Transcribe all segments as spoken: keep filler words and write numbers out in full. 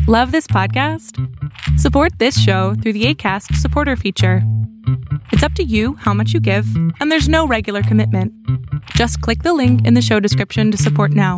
Love this podcast? Support this show through the Acast supporter feature. It's up to you how much you give, and there's no regular commitment. Just click the link in the show description to support now.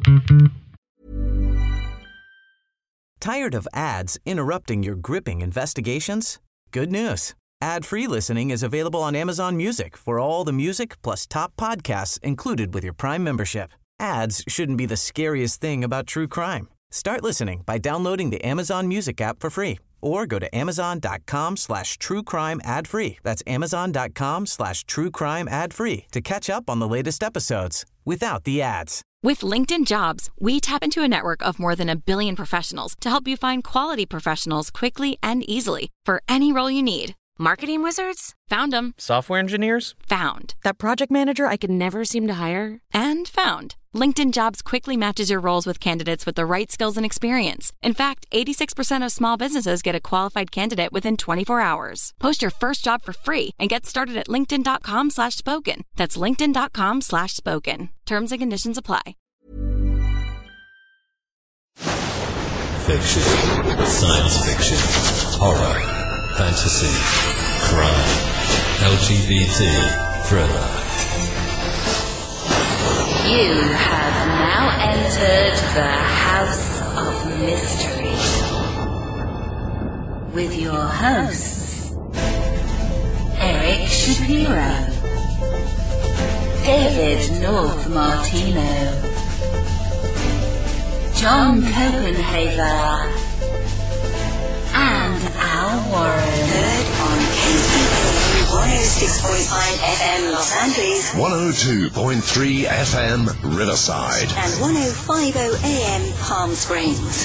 Tired of ads interrupting your gripping investigations? Good news. Ad-free listening is available on Amazon Music for all the music plus top podcasts included with your Prime membership. Ads shouldn't be the scariest thing about true crime. Start listening by downloading the Amazon Music app for free or go to amazon.com slash true crime ad free. That's amazon.com slash true crime ad free to catch up on the latest episodes without the ads. With LinkedIn Jobs, we tap into a network of more than a billion professionals to help you find quality professionals quickly and easily for any role you need. Marketing wizards? Found them. Software engineers? Found. That project manager I could never seem to hire? And found. LinkedIn Jobs quickly matches your roles with candidates with the right skills and experience. In fact, eighty-six percent of small businesses get a qualified candidate within twenty-four hours. Post your first job for free and get started at linkedin.com slash spoken. That's linkedin.com slash spoken. Terms and conditions apply. Fiction, science fiction, horror, fantasy, crime, L G B T, thriller. You have now entered the House of Mystery with your hosts, Eric Shapiro, David North Martino, John Copenhaver, and Al Warren. Heard on K C P one oh six point five F M Los Angeles, one oh two point three F M Riverside, and one oh five point oh A M Palm Springs.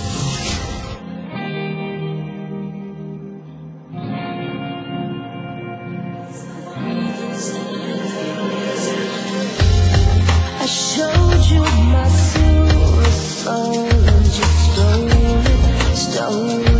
I showed you my silver soul and you stole it, stole it.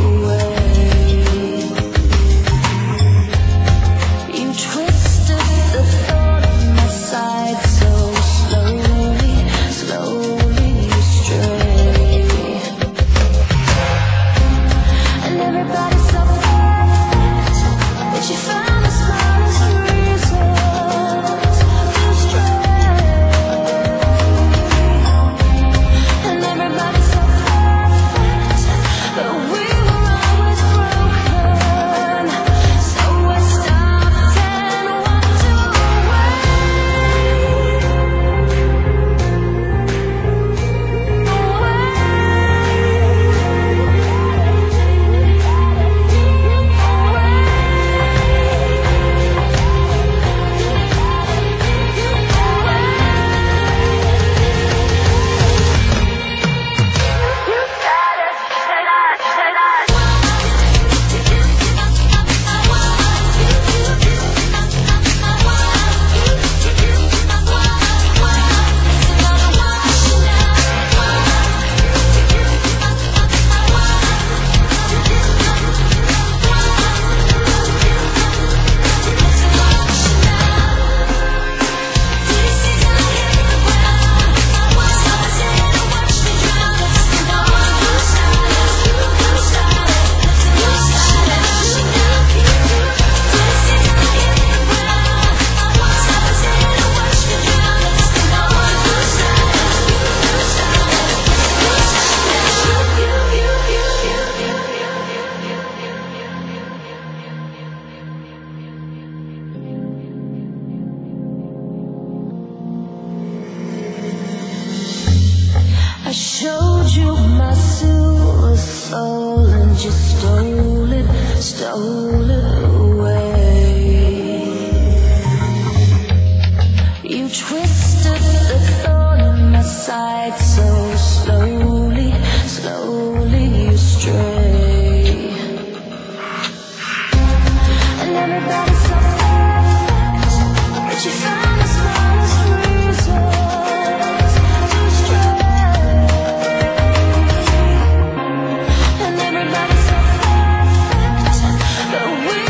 I showed you my silver soul and you stole it, stole it away. You twisted the thorn in my side so slowly, slowly you stray. And everybody's so perfect, but you found the smallest reasons to stray. And everybody's so perfect, but we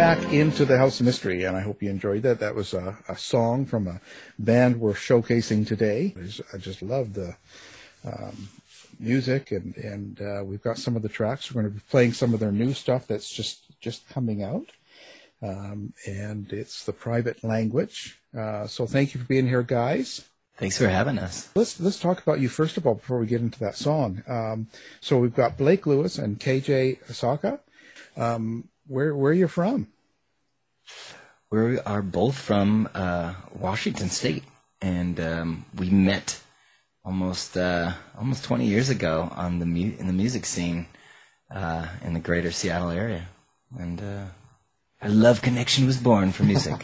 back into the House of Mystery, and I hope you enjoyed that. That was a, a song from a band we're showcasing today. I just, I just love the um, music, and, and uh, we've got some of the tracks. We're going to be playing some of their new stuff that's just, just coming out, um, and it's The Private Language. Uh, so thank you for being here, guys. Thanks for having us. Let's let's talk about you first of all before we get into that song. Um, so we've got Blake Lewis and K J Asaka. Um, where where are you from? We are both from uh, Washington State, and um, we met almost uh, almost twenty years ago on the mu- in the music scene uh, in the greater Seattle area, and uh, a love connection was born for music.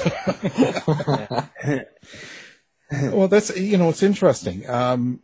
Well, that's, you know, it's interesting. Um,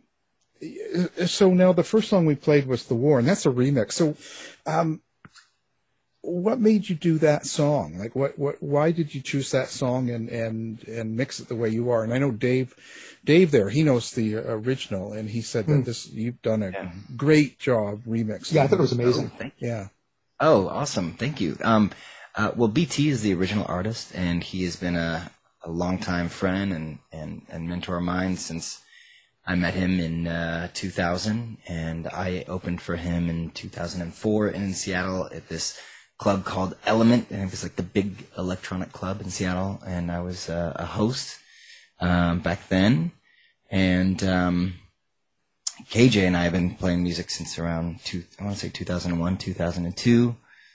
so now the first song we played was The War, and that's a remix. So, um, what made you do that song? Like, what, what, why did you choose that song and, and, and mix it the way you are? And I know Dave, Dave there, he knows the original, and he said that mm. this, you've done a yeah. great job remixing. Yeah, I thought it was amazing. Oh, thank you. Yeah. Oh, awesome. Thank you. Um, uh, well, B T is the original artist, and he has been a, a longtime friend and, and, and mentor of mine since I met him in uh, two thousand, and I opened for him in two thousand four in Seattle at this club called Element, and it was like the big electronic club in Seattle, and I was uh, a host um, back then. And um, K J and I have been playing music since around, two, I want to say two thousand one, two thousand two,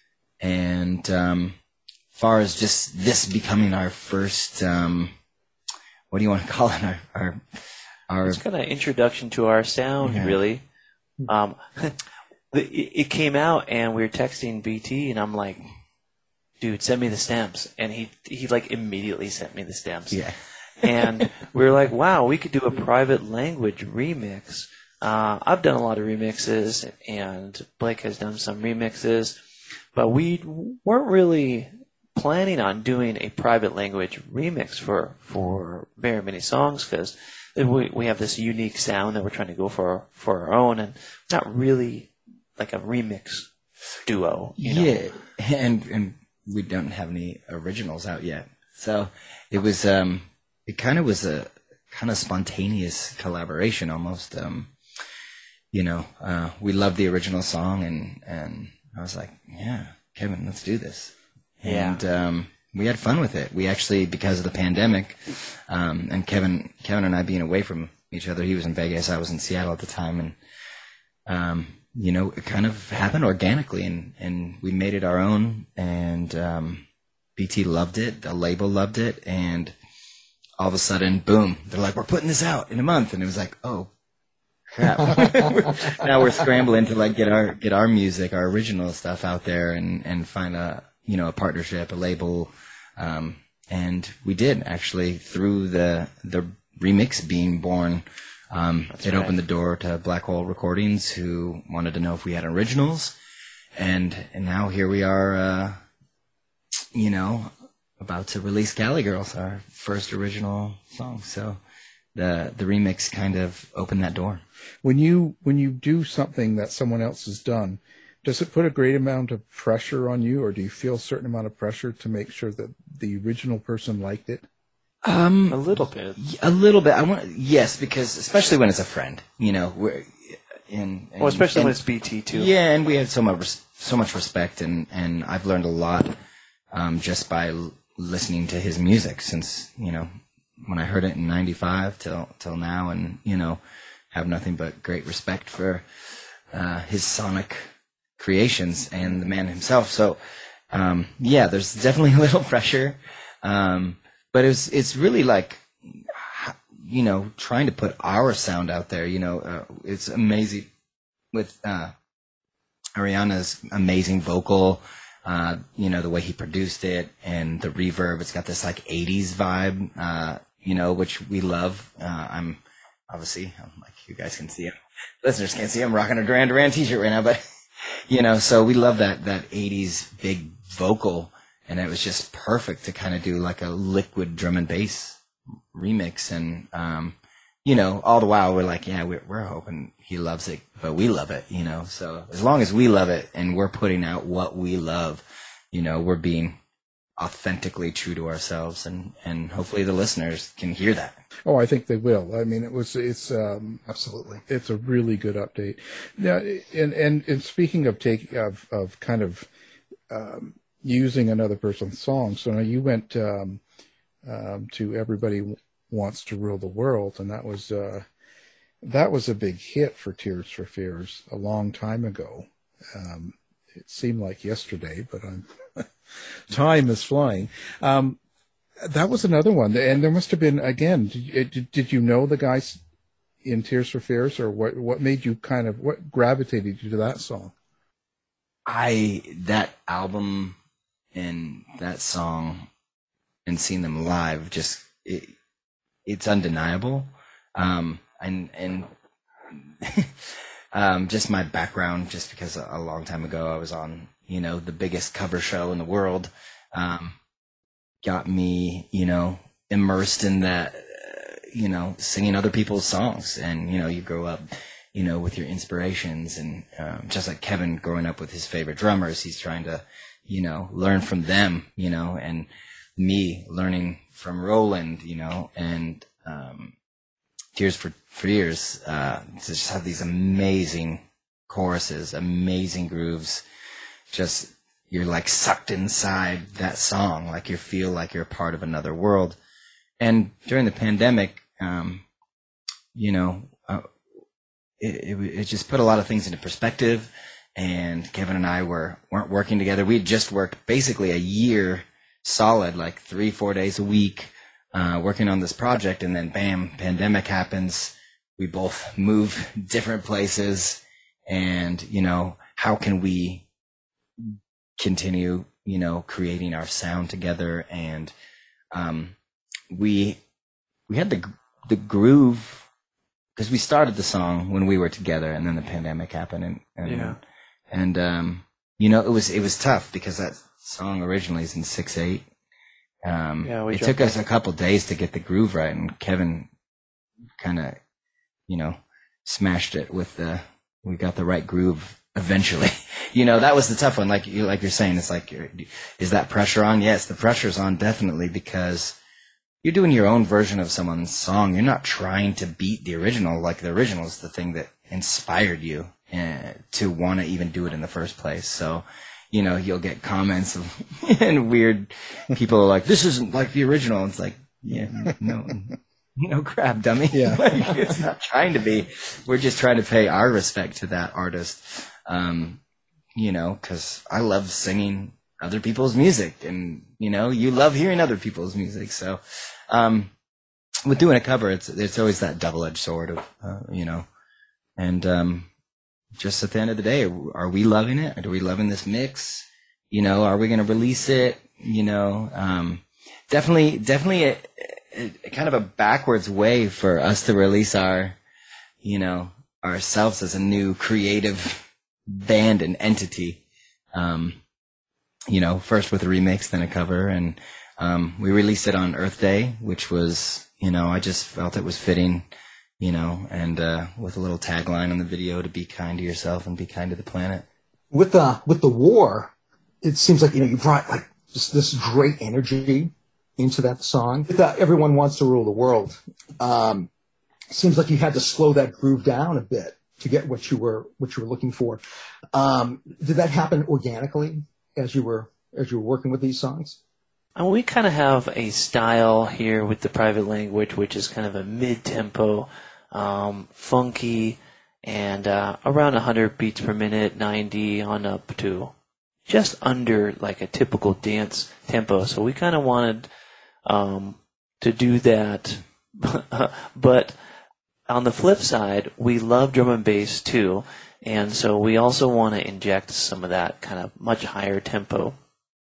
and um, far as just this becoming our first, um, what do you want to call it? Our, our, our it's kind of introduction to our sound, yeah. really. Um, it, it came out, and we were texting B T, and I'm like, "Dude, send me the stems," and he he like immediately sent me the stems. Yeah, and we were like, "Wow, we could do a private language remix." Uh, I've done a lot of remixes, and Blake has done some remixes, but we weren't really planning on doing a private language remix for, for very many songs, because we we have this unique sound that we're trying to go for for our own, and not really like a remix duo. You know? Yeah, and and we don't have any originals out yet, so it was um it kind of was a kind of spontaneous collaboration almost. Um, you know, uh, we loved the original song, and and I was like, yeah, Kevin, let's do this. And um, we had fun with it. We actually, because of the pandemic, um, and Kevin, Kevin and I being away from each other, he was in Vegas, I was in Seattle at the time, and um, you know, it kind of happened organically, and, and we made it our own. And um, B T loved it, the label loved it, and all of a sudden, boom! They're like, "We're putting this out in a month," and it was like, "Oh, crap!" Now we're scrambling to like get our get our music, our original stuff out there, and, and find a you know, a partnership, a label, um, and we did actually through the the remix being born. Um, it right. opened the door to Black Hole Recordings, who wanted to know if we had originals, and and now here we are, uh, you know, about to release Cali Girls, our first original song. So the the remix kind of opened that door. When you when you do something that someone else has done, does it put a great amount of pressure on you, or do you feel a certain amount of pressure to make sure that the original person liked it? Um, a little bit. A little bit. I want yes, because especially when it's a friend, you know, we're in. Well, especially and, when it's B T too. Yeah, and we have so much so much respect, and, and I've learned a lot um, just by l- listening to his music since you know when I heard it in ninety-five till till now, and you know have nothing but great respect for uh, his sonic creations and the man himself. So, um, yeah, there's definitely a little pressure. Um, but it's, it's really like, you know, trying to put our sound out there, you know, uh, it's amazing with, uh, Ariana's amazing vocal, uh, you know, the way he produced it and the reverb, it's got this like eighties vibe, uh, you know, which we love. Uh, I'm obviously, I'm like, you guys can see him. Listeners can't see him rocking a Duran Duran t-shirt right now, but you know, so we love that, that eighties big vocal, and it was just perfect to kind of do like a liquid drum and bass remix. And, um, you know, all the while we're like, yeah, we're, we're hoping he loves it, but we love it, you know, so as long as we love it and we're putting out what we love, you know, we're being authentically true to ourselves, and, and hopefully the listeners can hear that. Oh, I think they will. I mean, it was, it's, um, Absolutely. it's a really good update. Now, and, and, and speaking of taking, of, of kind of, um, using another person's song. So now you went, um, um, to Everybody Wants to Rule the World, and that was, uh, that was a big hit for Tears for Fears a long time ago. Um, it seemed like yesterday, but I'm, time is flying. Um, that was another one. And there must have been, again, did, did, did you know the guys in Tears for Fears, or what, what made you kind of, what gravitated you to that song? I, that album and that song and seeing them live, just, it, it's undeniable. Um, and, and, um, just my background, just because a, a long time ago I was on, you know, the biggest cover show in the world, um, got me, you know, immersed in that, uh, you know, singing other people's songs. And, you know, you grow up, you know, with your inspirations, and, um, just like Kevin growing up with his favorite drummers, he's trying to, you know, learn from them, you know, and me learning from Roland, you know, and, um, Tears for Fears, uh, to just have these amazing choruses, amazing grooves. Just, you're like sucked inside that song, like you feel like you're a part of another world. And during the pandemic, um, you know, uh, it, it, it just put a lot of things into perspective. And Kevin and I were, weren't working together. We had just worked basically a year solid, like three, four days a week, uh, working on this project. And then bam, pandemic happens. We both move different places. And, you know, how can we continue, you know, creating our sound together? And, um, we, we had the, the groove, because we started the song when we were together, and then the pandemic happened, and, and, Yeah. and, um, you know, it was, it was tough because that song originally is in six eight. Um, Yeah, we it jumped took us a couple days to get the groove right, and Kevin kind of, you know, smashed it with the, we got the right groove eventually. You know, that was the tough one. Like you, like you're saying, it's like, you're, is that pressure on? Yes, the pressure's on, definitely, because you're doing your own version of someone's song. You're not trying to beat the original. Like, the original is the thing that inspired you uh, to want to even do it in the first place. So, you know, you'll get comments of and weird people are like, this isn't like the original. It's like, yeah, no, no crap, dummy. Yeah. Like, it's not trying to be. We're just trying to pay our respect to that artist. Um, you know, because I love singing other people's music, and, you know, you love hearing other people's music. So, um, with doing a cover, it's, it's always that double-edged sword of, uh, you know, and, um, just at the end of the day, are we loving it? Are we loving this mix? You know, are we going to release it? You know, um, definitely, definitely a, a, a kind of a backwards way for us to release our, you know, ourselves as a new creative band and entity. Um, you know, first with a remix, then a cover, and, um, we released it on Earth Day, which was, you know, I just felt it was fitting, you know, and, uh, with a little tagline on the video to be kind to yourself and be kind to the planet. With the, with the war, it seems like, you know, you brought like just this great energy into that song. With the Everyone Wants to Rule the World, um, seems like you had to slow that groove down a bit to get what you were, what you were looking for. Um, did that happen organically as you were, as you were working with these songs? And we kind of have a style here with the Private Language, which is kind of a mid-tempo, um, funky, and uh, around one hundred beats per minute, ninety on up to just under like a typical dance tempo. So we kind of wanted um, to do that, but on the flip side, we love drum and bass too, and so we also want to inject some of that kind of much higher tempo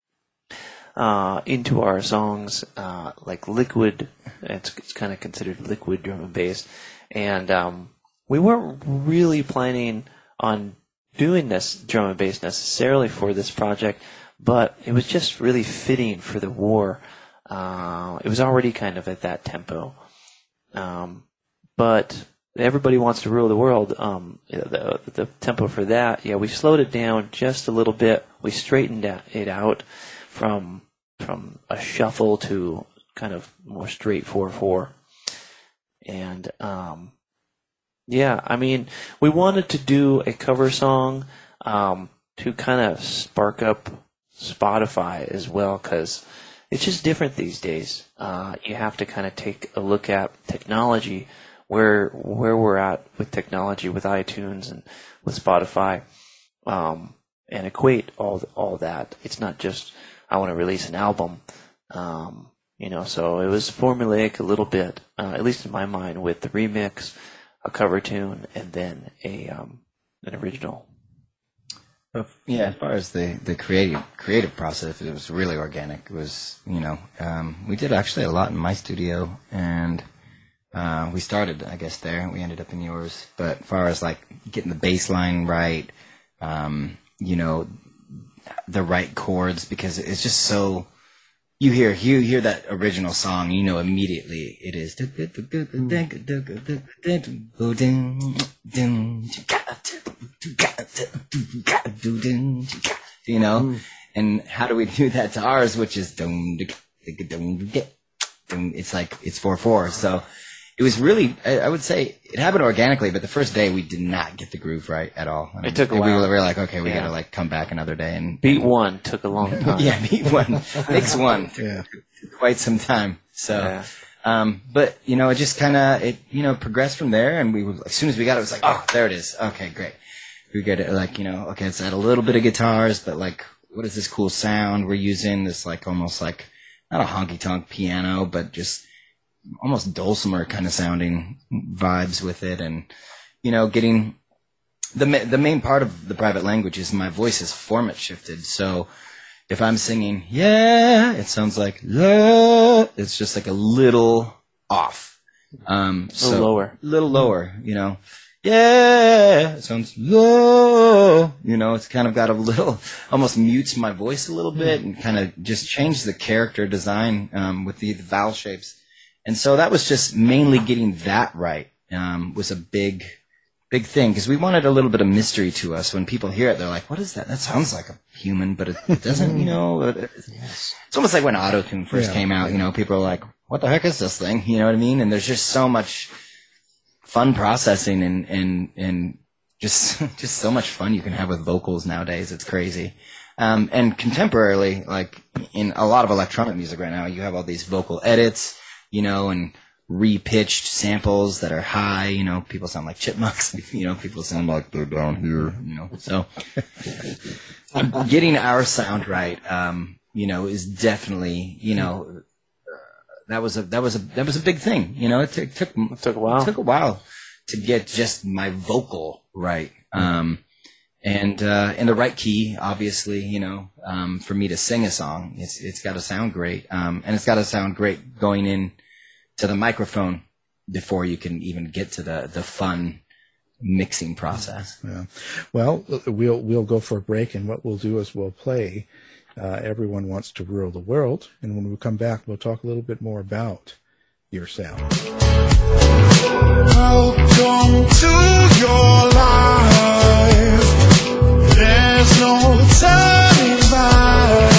Uh, into our songs, uh, like liquid. It's, it's kind of considered liquid drum and bass, and um, we weren't really planning on doing this drum and bass necessarily for this project, but it was just really fitting for the war. Uh, it was already kind of at that tempo, um, but Everybody Wants to Rule the World. Um, the, the tempo for that, yeah, we slowed it down just a little bit. We straightened it out from from a shuffle to kind of more straight four four. And um, yeah, I mean, we wanted to do a cover song um, to kind of spark up Spotify as well, because it's just different these days. Uh, you have to kind of take a look at technology, where where we're at with technology, with iTunes and with Spotify, um, and equate all all that. It's not just I want to release an album, um, you know. So it was formulaic a little bit, uh, at least in my mind, with the remix, a cover tune, and then a um, an original. Yeah, as far as the, the creative creative process, it was really organic. It was, you know, um, we did actually a lot in my studio, and uh, we started, I guess, there. We ended up in yours. But as far as, like, getting the bass line right, um, you know, the right chords, because it's just so... You hear you hear that original song, you know immediately it is. You know, and how do we do that to ours, which is it's like it's four four. So it was really, I would say, it happened organically. But the first day we did not get the groove right at all. I mean, it took a we while. were, we were like, okay, we yeah. gotta like come back another day and beat one took a long time. yeah, beat one, mix one. Yeah. Quite some time. So, yeah. um, but you know, it just kind of it you know progressed from there, and we were, as soon as we got it, it was like, oh, there it is. Okay, great. We get it like you know, okay, it's add a little bit of guitars, but like, what is this cool sound we're using? This like almost like not a honky tonk piano, but just almost dulcimer kind of sounding vibes with it, and you know, getting the the main part of the private language is my voice is format shifted, so. If I'm singing, yeah, it sounds like, la. It's just like a little off. Um, a so, little lower. A little lower, you know. Yeah, it sounds low. You know, it's kind of got a little, almost mutes my voice a little bit and kind of just changes the character design um, with the, the vowel shapes. And so that was just mainly getting that right um, was a big... Big thing, because we wanted a little bit of mystery to us. When people hear it, they're like, what is that? That sounds like a human, but it, it doesn't, you know. It, it's, it's almost like when Auto-Tune first yeah. came out, you know, people are like, what the heck is this thing? You know what I mean? And there's just so much fun processing and, and, and just, just so much fun you can have with vocals nowadays. It's crazy. Um, and contemporarily, like in a lot of electronic music right now, you have all these vocal edits, you know, and re-pitched samples that are high, you know, people sound like chipmunks, you know, people sound like they're down here, you know, so getting our sound right, um, you know, is definitely, you know, uh, that was a, that was a, that was a big thing, you know, it took, took, it took a while, it took a while to get just my vocal right, um, and, uh, in the right key, obviously, you know, um, for me to sing a song, it's, it's gotta sound great, um, and it's gotta sound great going in to the microphone before you can even get to the, the fun mixing process. Yeah. Well, we'll we'll go for a break, and what we'll do is we'll play uh, Everyone Wants to Rule the World, and when we come back, we'll talk a little bit more about your sound. Welcome to your life. There's no turning back.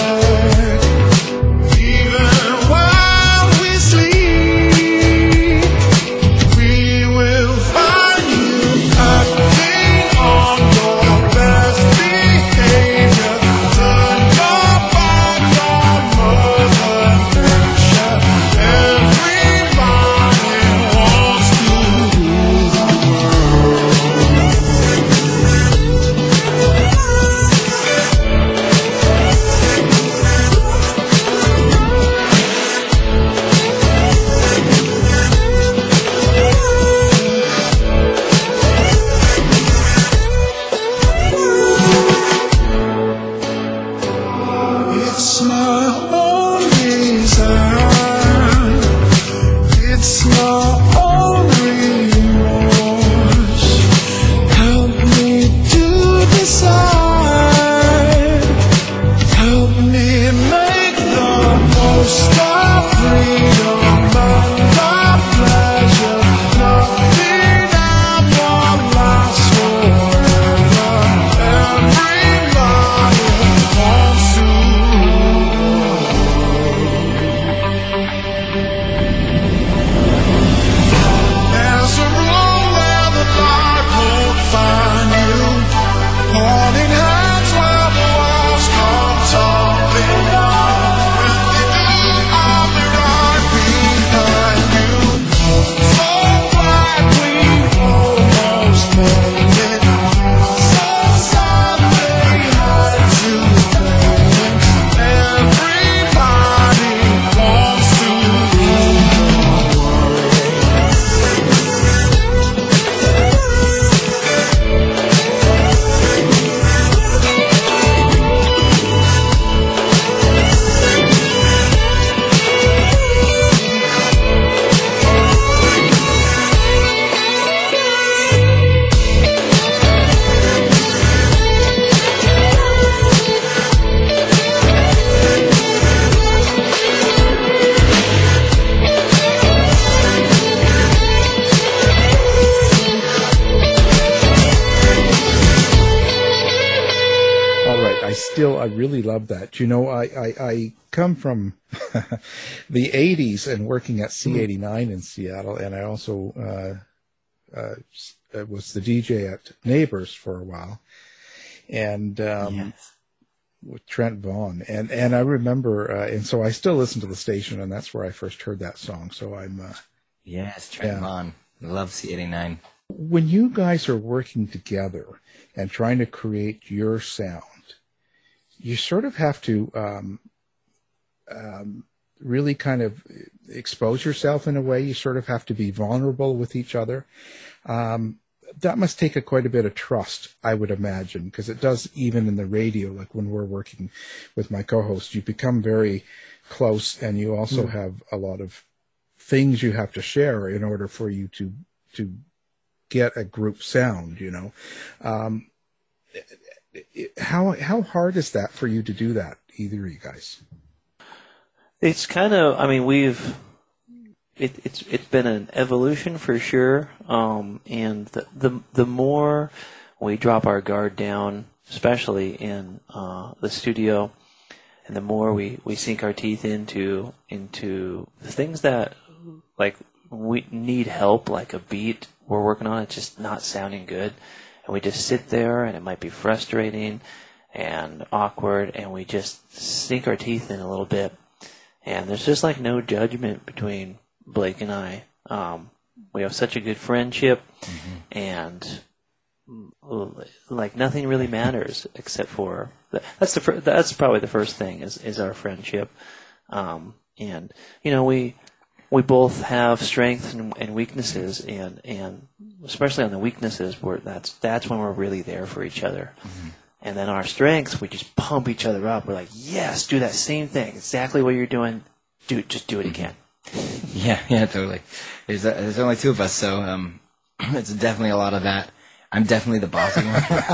Even while we sleep, we will find you acting on your best behavior. Turn your back on Mother Nature. Everybody wants to rule the It's my own design. It's my own remorse. Help me to decide. Help me make the most of freedom and my pleasure. Nothing ever lasts forever. Everybody wants to rule the world. I really love that. You know, I, I, I come from the eighties and working at C eighty-nine in Seattle, and I also uh, uh, was the D J at Neighbors for a while, and um, Yes. with Trent Vaughn, and and I remember, uh, and so I still listen to the station, and that's where I first heard that song. So I'm uh, Yes, Trent Yeah. Vaughn. Love C eighty-nine. when you guys are working together and trying to create your sound, you sort of have to um, um, really kind of expose yourself in a way. You sort of have to be vulnerable with each other. Um, that must take a, quite a bit of trust, I would imagine, because it does even in the radio, like when we're working with my co-host, you become very close, and you also Mm. have a lot of things you have to share in order for you to to get a group sound, you know. Um, how how hard is that for you to do that, either of you guys? It's kind of, I mean, we've, it, it's it's been an evolution for sure, um, and the, the the more we drop our guard down, especially in uh, the studio, and the more we, we sink our teeth into into the things that, like, we need help, like a beat we're working on, it's just not sounding good, and we just sit there, and it might be frustrating and awkward, and we just sink our teeth in a little bit. And there's just like no judgment between Blake and I. Um, we have such a good friendship, Mm-hmm. and mm, like nothing really matters except for that's the fir- that's probably the first thing is is our friendship. Um, and you know we we both have strengths and, and weaknesses, and and especially on the weaknesses, where that's that's when we're really there for each other. Mm-hmm. And then our strengths, we just pump each other up. We're like, yes, do that same thing, exactly what you're doing. Do just do it again. Yeah, yeah, totally. There's uh, there's only two of us, so um, it's definitely a lot of that. I'm definitely the bossy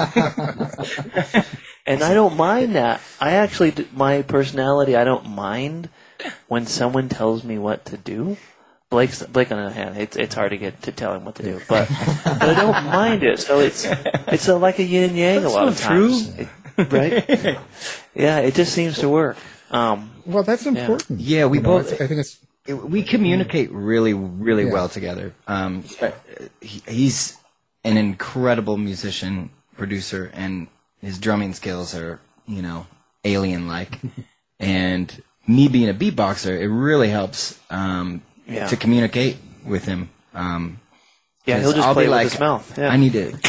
one. And I don't mind that. I actually, d- my personality, I don't mind when someone tells me what to do. Blake's Blake on the other hand, it's it's hard to get to tell him what to do, but, but I don't mind it. So it's it's a, like a yin and yang a lot of times, It- right? Yeah, it just seems to work. Um, Well, that's important. Yeah, we You know, both. I, I think it's We communicate really, really Yeah. well together. Um, he, he's an incredible musician, producer, and his drumming skills are, you know, alien-like. And me being a beatboxer, it really helps um, Yeah. to communicate with him. Um, yeah, 'cause he'll just I'll play be with like, his mouth. Yeah. I need to,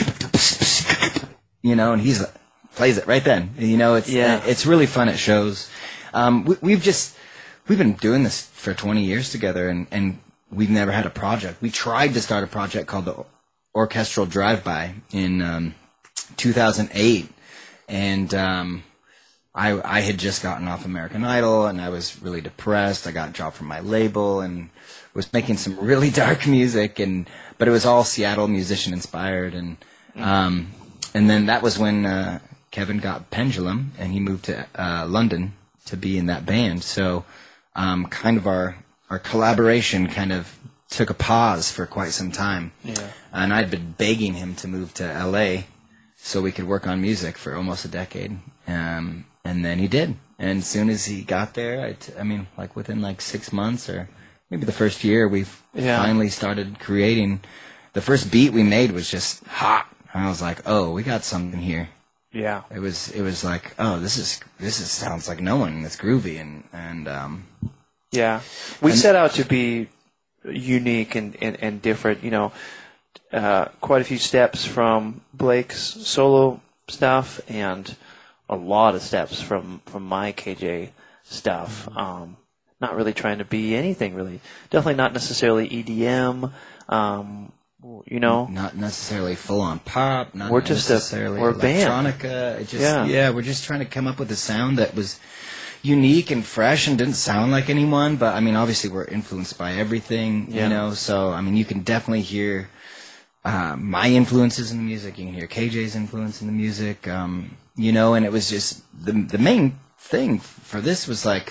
you know, and he's plays it right then. You know, it's Yeah. it's really fun at shows. Um, we, we've just we've been doing this for twenty years together, and, and we've never had a project. We tried to start a project called the Orchestral Drive-By in um, two thousand eight, and um, I I had just gotten off American Idol, and I was really depressed. I got dropped from my label, and was making some really dark music, and but it was all Seattle musician inspired, and um, and then that was when uh, Kevin got Pendulum, and he moved to uh, London to be in that band. So um, kind of our our collaboration kind of took a pause for quite some time. Yeah. And I'd been begging him to move to L A so we could work on music for almost a decade. Um, and then he did. And as soon as he got there, I, t- I mean, like within like six months or maybe the first year, we Yeah. finally started creating. The first beat we made was just hot. And I was like, oh, we got something here. Yeah. It was it was like, oh, this is this is sounds like no one. It's groovy, and and um, Yeah. We And- set out to be unique and, and, and different, you know, uh, quite a few steps from Blake's solo stuff and a lot of steps from, from my K J stuff. Um, not really trying to be anything really. Definitely not necessarily E D M, um, you know. not necessarily full on pop. Not We're just a- necessarily we're a band. electronica. It just Yeah. yeah, we're just trying to come up with a sound that was unique and fresh and didn't sound like anyone. But I mean, obviously, we're influenced by everything, Yeah. you know. So I mean, you can definitely hear uh, my influences in the music. You can hear K J's influence in the music, um, you know. And it was just the the main thing for this was like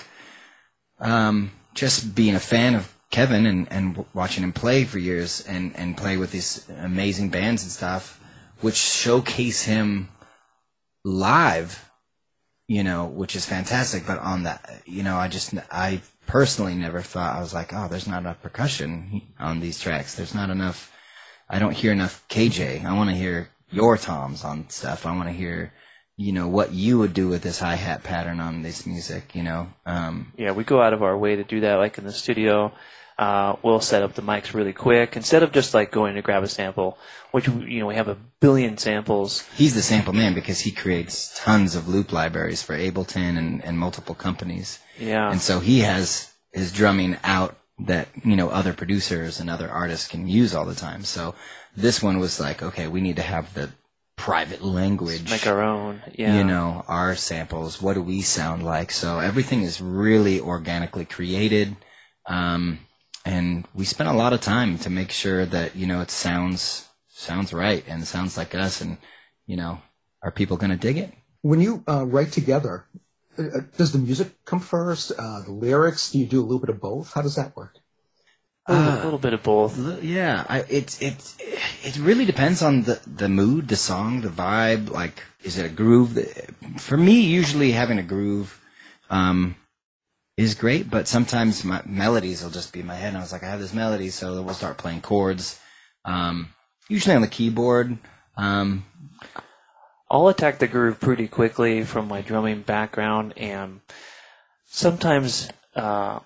um, just being a fan of Kevin and, and w- watching him play for years and, and play with these amazing bands and stuff, which showcase him live you know, which is fantastic. But on that, you know, I just, I personally never thought, I was like, oh, there's not enough percussion on these tracks. There's not enough, I don't hear enough K J. I want to hear your toms on stuff. I want to hear, you know, what you would do with this hi-hat pattern on this music, you know. Um, yeah, we go out of our way to do that, like in the studio. Uh, we'll set up the mics really quick instead of just like going to grab a sample, which, you know, we have a billion samples. He's the sample man because he creates tons of loop libraries for Ableton and, and multiple companies. Yeah. And so he has his drumming out that, you know, other producers and other artists can use all the time. So this one was like, okay, we need to have the private language. Make our own, yeah. You know, our samples. What do we sound like? So everything is really organically created. Um, And we spent a lot of time to make sure that, you know, it sounds sounds right and sounds like us, and, you know, are people going to dig it? When you uh, write together, uh, does the music come first? Uh, the lyrics? Do you do a little bit of both? How does that work? A little, uh, a little bit of both. Yeah, I, it it it really depends on the the mood, the song, the vibe. Like, is it a groove? For me, usually having a groove um, is great, but sometimes my melodies will just be in my head. And I was like, I have this melody, so we'll start playing chords. Um, usually on the keyboard. Um, I'll attack the groove pretty quickly from my drumming background, and sometimes uh,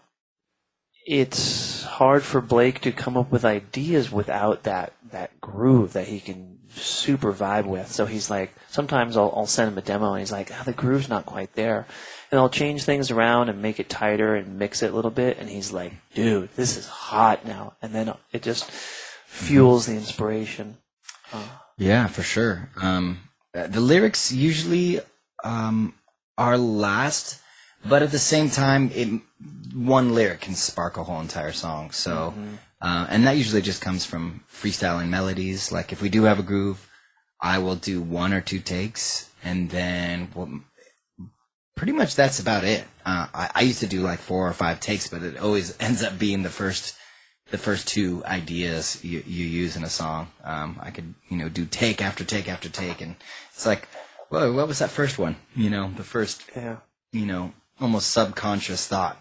it's hard for Blake to come up with ideas without that, that groove that he can super vibe with. So he's like, sometimes I'll, I'll send him a demo, and he's like, ah, the groove's not quite there. And I'll change things around and make it tighter and mix it a little bit, and he's like, dude, this is hot now. And then it just fuels the inspiration. Uh, yeah, for sure. Um, the lyrics usually um, are last, but at the same time, it, one lyric can spark a whole entire song. So, mm-hmm. uh, and that usually just comes from freestyling melodies. Like, if we do have a groove, I will do one or two takes, and then we'll, pretty much that's about it. Uh, I, I used to do like four or five takes, but it always ends up being the first, the first two ideas you, you use in a song. Um, I could, you know, do take after take after take, and it's like, whoa, what was that first one? You know, the first, yeah. you know, almost subconscious thought.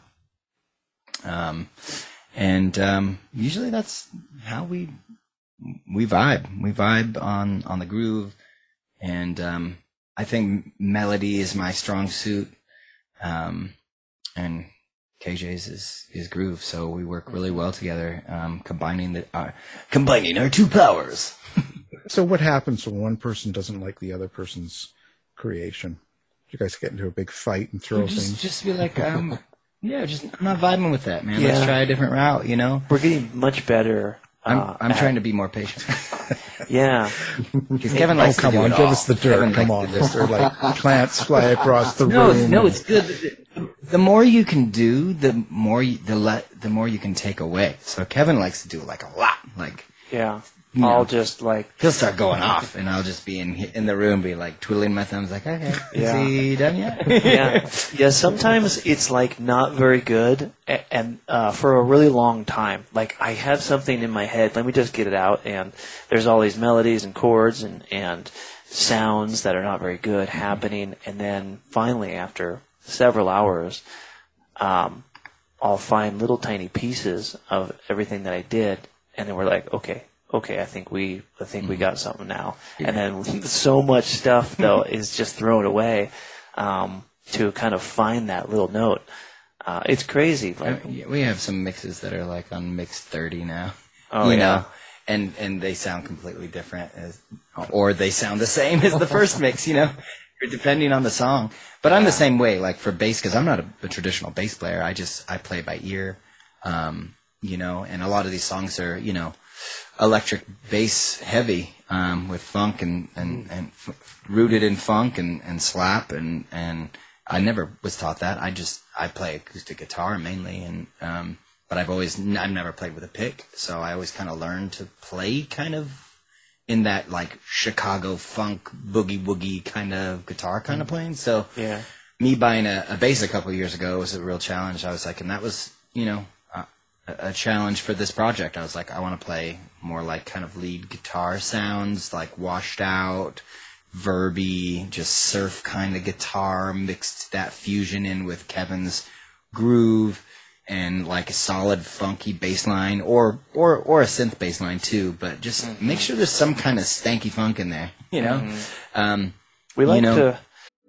Um, and um, usually that's how we we vibe. We vibe on on the groove, and um, I think melody is my strong suit, um, and K J's is, is groove. So we work really well together, um, combining the uh, combining our two powers. So what happens when one person doesn't like the other person's creation? You guys get into a big fight and throw just, things. Just be like, um, yeah, just I'm not vibing with that, man. Yeah. Let's try a different route. You know, we're getting much better. I'm uh, I'm at, trying to be more patient. Yeah, because Kevin likes oh, come to do on, it give all. us the dirt. Kevin Come likes on, to do Mister Like plants fly across the no, room. It's, no, it's good. The more you can do, the more you, the le- the more you can take away. So Kevin likes to do like a lot. Like, yeah, you I'll know, just like he'll start going off, and I'll just be in in the room, be like twiddling my thumbs, like, okay, Yeah. is he done yet? yeah, yeah. Sometimes it's like not very good, a- and uh, for a really long time. Like, I have something in my head. Let me just get it out, and there's all these melodies and chords and and sounds that are not very good happening, and then finally, after several hours, um, I'll find little tiny pieces of everything that I did, and then we're like, okay. Okay, I think we, I think we got something now. And then so much stuff though is just thrown away um, to kind of find that little note. Uh, it's crazy. Like, we have some mixes that are like on mix thirty now. Oh, you yeah. know, and and they sound completely different, as, or they sound the same as the first mix. You know, depending on the song. But I'm the same way. Like for bass, because I'm not a, a traditional bass player. I just I play by ear. Um, you know, and a lot of these songs are, you know, electric bass heavy, um, with funk and, and, and f- rooted in funk and, and slap. And, and I never was taught that. I just, I play acoustic guitar mainly. And, um, but I've always, I've never played with a pick. So I always kind of learned to play kind of in that like Chicago funk boogie woogie kind of guitar kind of playing. So yeah. me buying a, a bass a couple of years ago was a real challenge. I was like, and that was, you know, a challenge for this project. I was like, I want to play more like kind of lead guitar sounds, like washed out, verby, just surf kind of guitar, mixed that fusion in with Kevin's groove and like a solid funky bass line, or or or a synth bass line too, but just mm-hmm. make sure there's some kind of stanky funk in there, you know. Mm-hmm. Um, we like you know, to.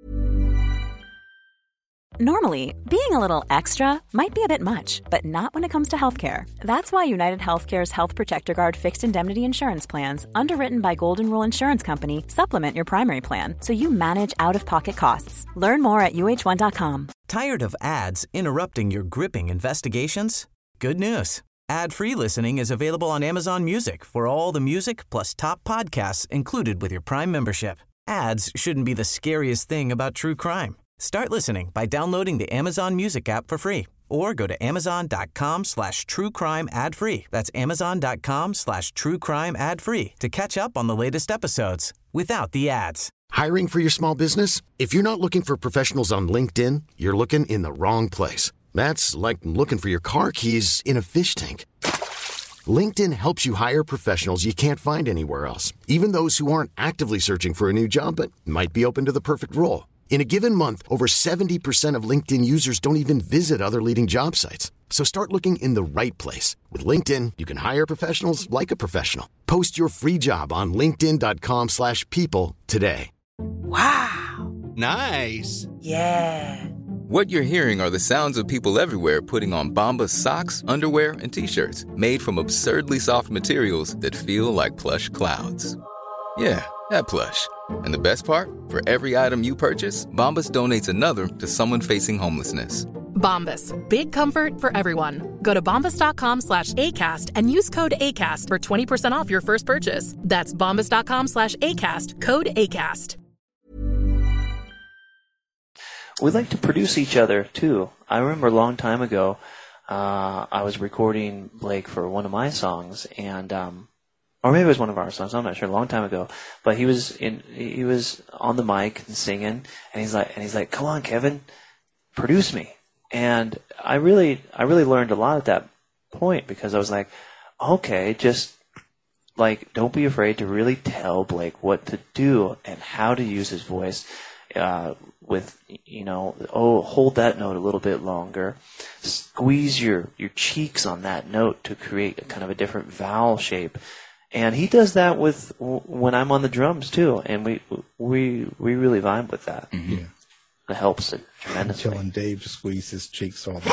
Normally, being a little extra might be a bit much, but not when it comes to healthcare. That's why United Healthcare's Health Protector Guard fixed indemnity insurance plans, underwritten by Golden Rule Insurance Company, supplement your primary plan so you manage out-of-pocket costs. Learn more at U H one dot com. Tired of ads interrupting your gripping investigations? Good news. Ad-free listening is available on Amazon Music for all the music plus top podcasts included with your Prime membership. Ads shouldn't be the scariest thing about true crime. Start listening by downloading the Amazon Music app for free or go to amazon.com slash true crime ad free. That's amazon.com slash true crime ad free to catch up on the latest episodes without the ads. Hiring for your small business? If you're not looking for professionals on LinkedIn, you're looking in the wrong place. That's like looking for your car keys in a fish tank. LinkedIn helps you hire professionals you can't find anywhere else, even those who aren't actively searching for a new job but might be open to the perfect role. In a given month, over seventy percent of LinkedIn users don't even visit other leading job sites. So start looking in the right place. With LinkedIn, you can hire professionals like a professional. Post your free job on linkedin.com slash people today. Wow. Nice. Yeah. What you're hearing are the sounds of people everywhere putting on Bombas socks, underwear, and T-shirts made from absurdly soft materials that feel like plush clouds. Yeah, that plush. And the best part? For every item you purchase, Bombas donates another to someone facing homelessness. Bombas. Big comfort for everyone. Go to bombas.com slash ACAST and use code ACAST for twenty percent off your first purchase. That's bombas.com slash ACAST. Code ACAST. We like to produce each other, too. I remember a long time ago, uh, I was recording Blake for one of my songs, and... Um, Or maybe it was one of our songs. I'm not sure. A long time ago, but he was in. He was on the mic and singing, and he's like, and he's like, "Come on, Kevin, produce me." And I really, I really learned a lot at that point because I was like, okay, just like don't be afraid to really tell Blake what to do and how to use his voice. Uh, with you know, oh, hold that note a little bit longer. Squeeze your your cheeks on that note to create a kind of a different vowel shape. And he does that with when I'm on the drums too, and we we we really vibe with that. Mm-hmm. Yeah. It helps it tremendously. I'm telling Dave to squeeze his cheeks all the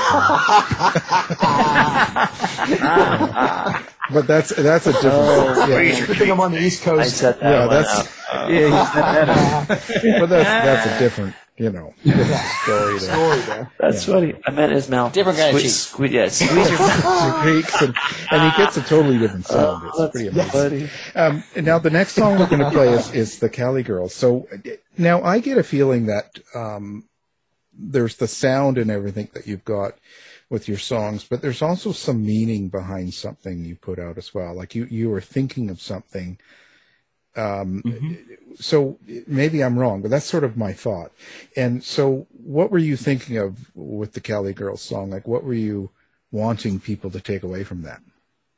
time. But that's that's a different. Oh, yeah. Good thing I'm on the East Coast. I set that yeah, one that's up. Uh, yeah, you set that up. But that's that's a different, you know, different story there. Story there. That's yeah. funny. I meant his mouth. Different kind of Sque- cheek. Sque- yeah, squeeze your mouth. Your cheeks and, and he gets a totally different sound. It's Oh, pretty that's amazing. funny. Um, now the next song we're going to play is, is the Cali Girls. So now I get a feeling that um, there's the sound and everything that you've got with your songs, but there's also some meaning behind something you put out as well. Like you, you were thinking of something. Um, mm-hmm. So maybe I'm wrong, but that's sort of my thought. And so what were you thinking of with the Cali Girls song? Like what were you wanting people to take away from that?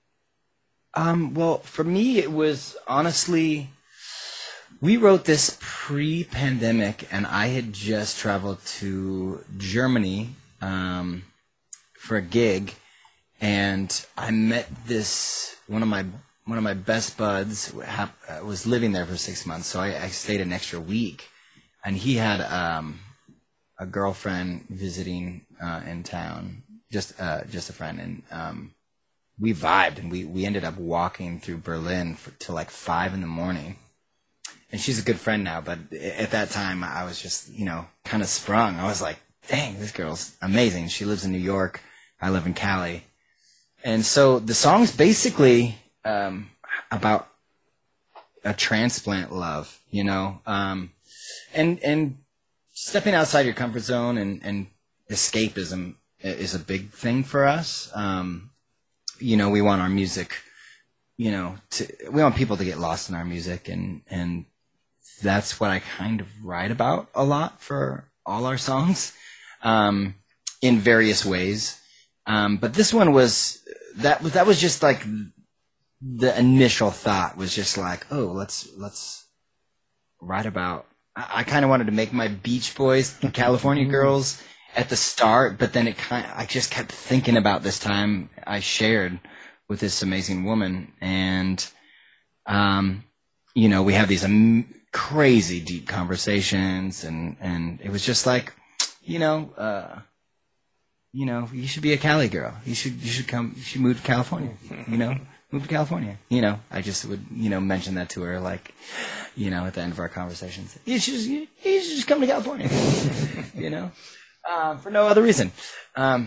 Um, well, for me, it was honestly, we wrote this pre-pandemic, and I had just traveled to Germany um, for a gig, and I met this one of my one of my best buds ha- was living there for six months, so I, I stayed an extra week, and he had um, a girlfriend visiting uh, in town, just uh, just a friend, and um, we vibed, and we, we ended up walking through Berlin for, till like five in the morning. And she's a good friend now, but at that time I was just, you know, kind of sprung. I was like, dang, this girl's amazing. She lives in New York. I live in Cali. And so the song's basically um, about a transplant love, you know, um, and and stepping outside your comfort zone and, and escapism is a big thing for us. Um, you know, we want our music, you know, to, we want people to get lost in our music, and, and that's what I kind of write about a lot for all our songs, um, in various ways. Um, but this one was, that was, that was just like the initial thought was just like, oh, let's, let's, write about. I, I kind of wanted to make my Beach Boys, California Girls at the start, but then it kind of, I just kept thinking about this time I shared with this amazing woman, and um, you know, we have these am- crazy deep conversations, and and it was just like, you know, uh, you know, you should be a Cali girl. You should you should come. You should move to California. You know, move to California. You know, I just would you know mention that to her, like, you know, at the end of our conversations. You should just, you, you should just come to California. You know, uh, for no other reason. Um,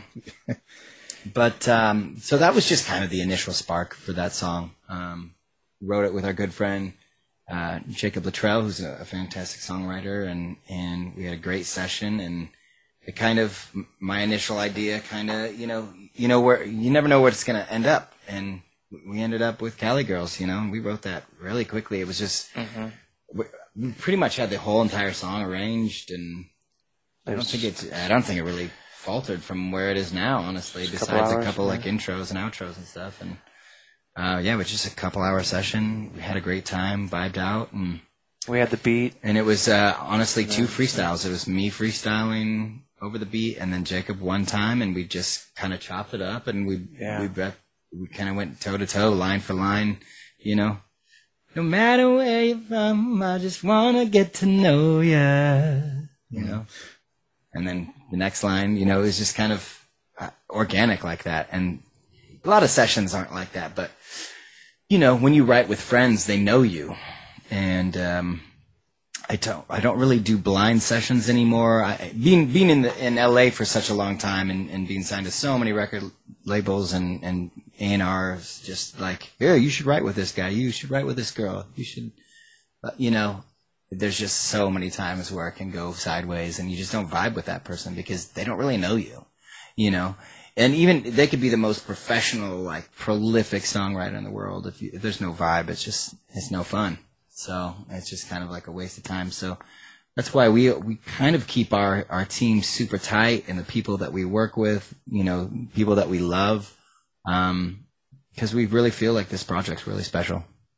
But, um, so that was just kind of the initial spark for that song. Um, wrote it with our good friend, uh, Jacob Luttrell, who's a, a fantastic songwriter, and, and we had a great session, and it kind of, my initial idea kind of, you know, you know where, you never know where it's going to end up, and we ended up with Cali Girls, you know, and we wrote that really quickly. It was just, mm-hmm. we, we pretty much had the whole entire song arranged, and I don't think it's, I don't think it really faltered from where it is now, honestly, besides a couple, hours, a couple like intros and outros and stuff. And uh yeah, it was just a couple hour session. We had a great time, vibed out, and we had the beat. And it was uh honestly two freestyles. It was me freestyling over the beat, and then Jacob one time, and we just kind of chopped it up, and we yeah. we we kind of went toe to toe, line for line, you know. No matter where you're from, I just wanna get to know ya, you know. And then the next line, you know, is just kind of uh, organic like that. And a lot of sessions aren't like that. But, you know, when you write with friends, they know you. And um, I don't I don't really do blind sessions anymore. I, being being in the, in L A for such a long time, and, and being signed to so many record labels and, and A and R's, just like, yeah, you should write with this guy. You should write with this girl. You should, uh, you know. There's just so many times where it can go sideways, and you just don't vibe with that person because they don't really know you, you know. And even they could be the most professional, like prolific songwriter in the world. If, you, if there's no vibe, it's just it's no fun. So it's just kind of like a waste of time. So that's why we we kind of keep our our team super tight, and the people that we work with, you know, people that we love, um, because we really feel like this project's really special.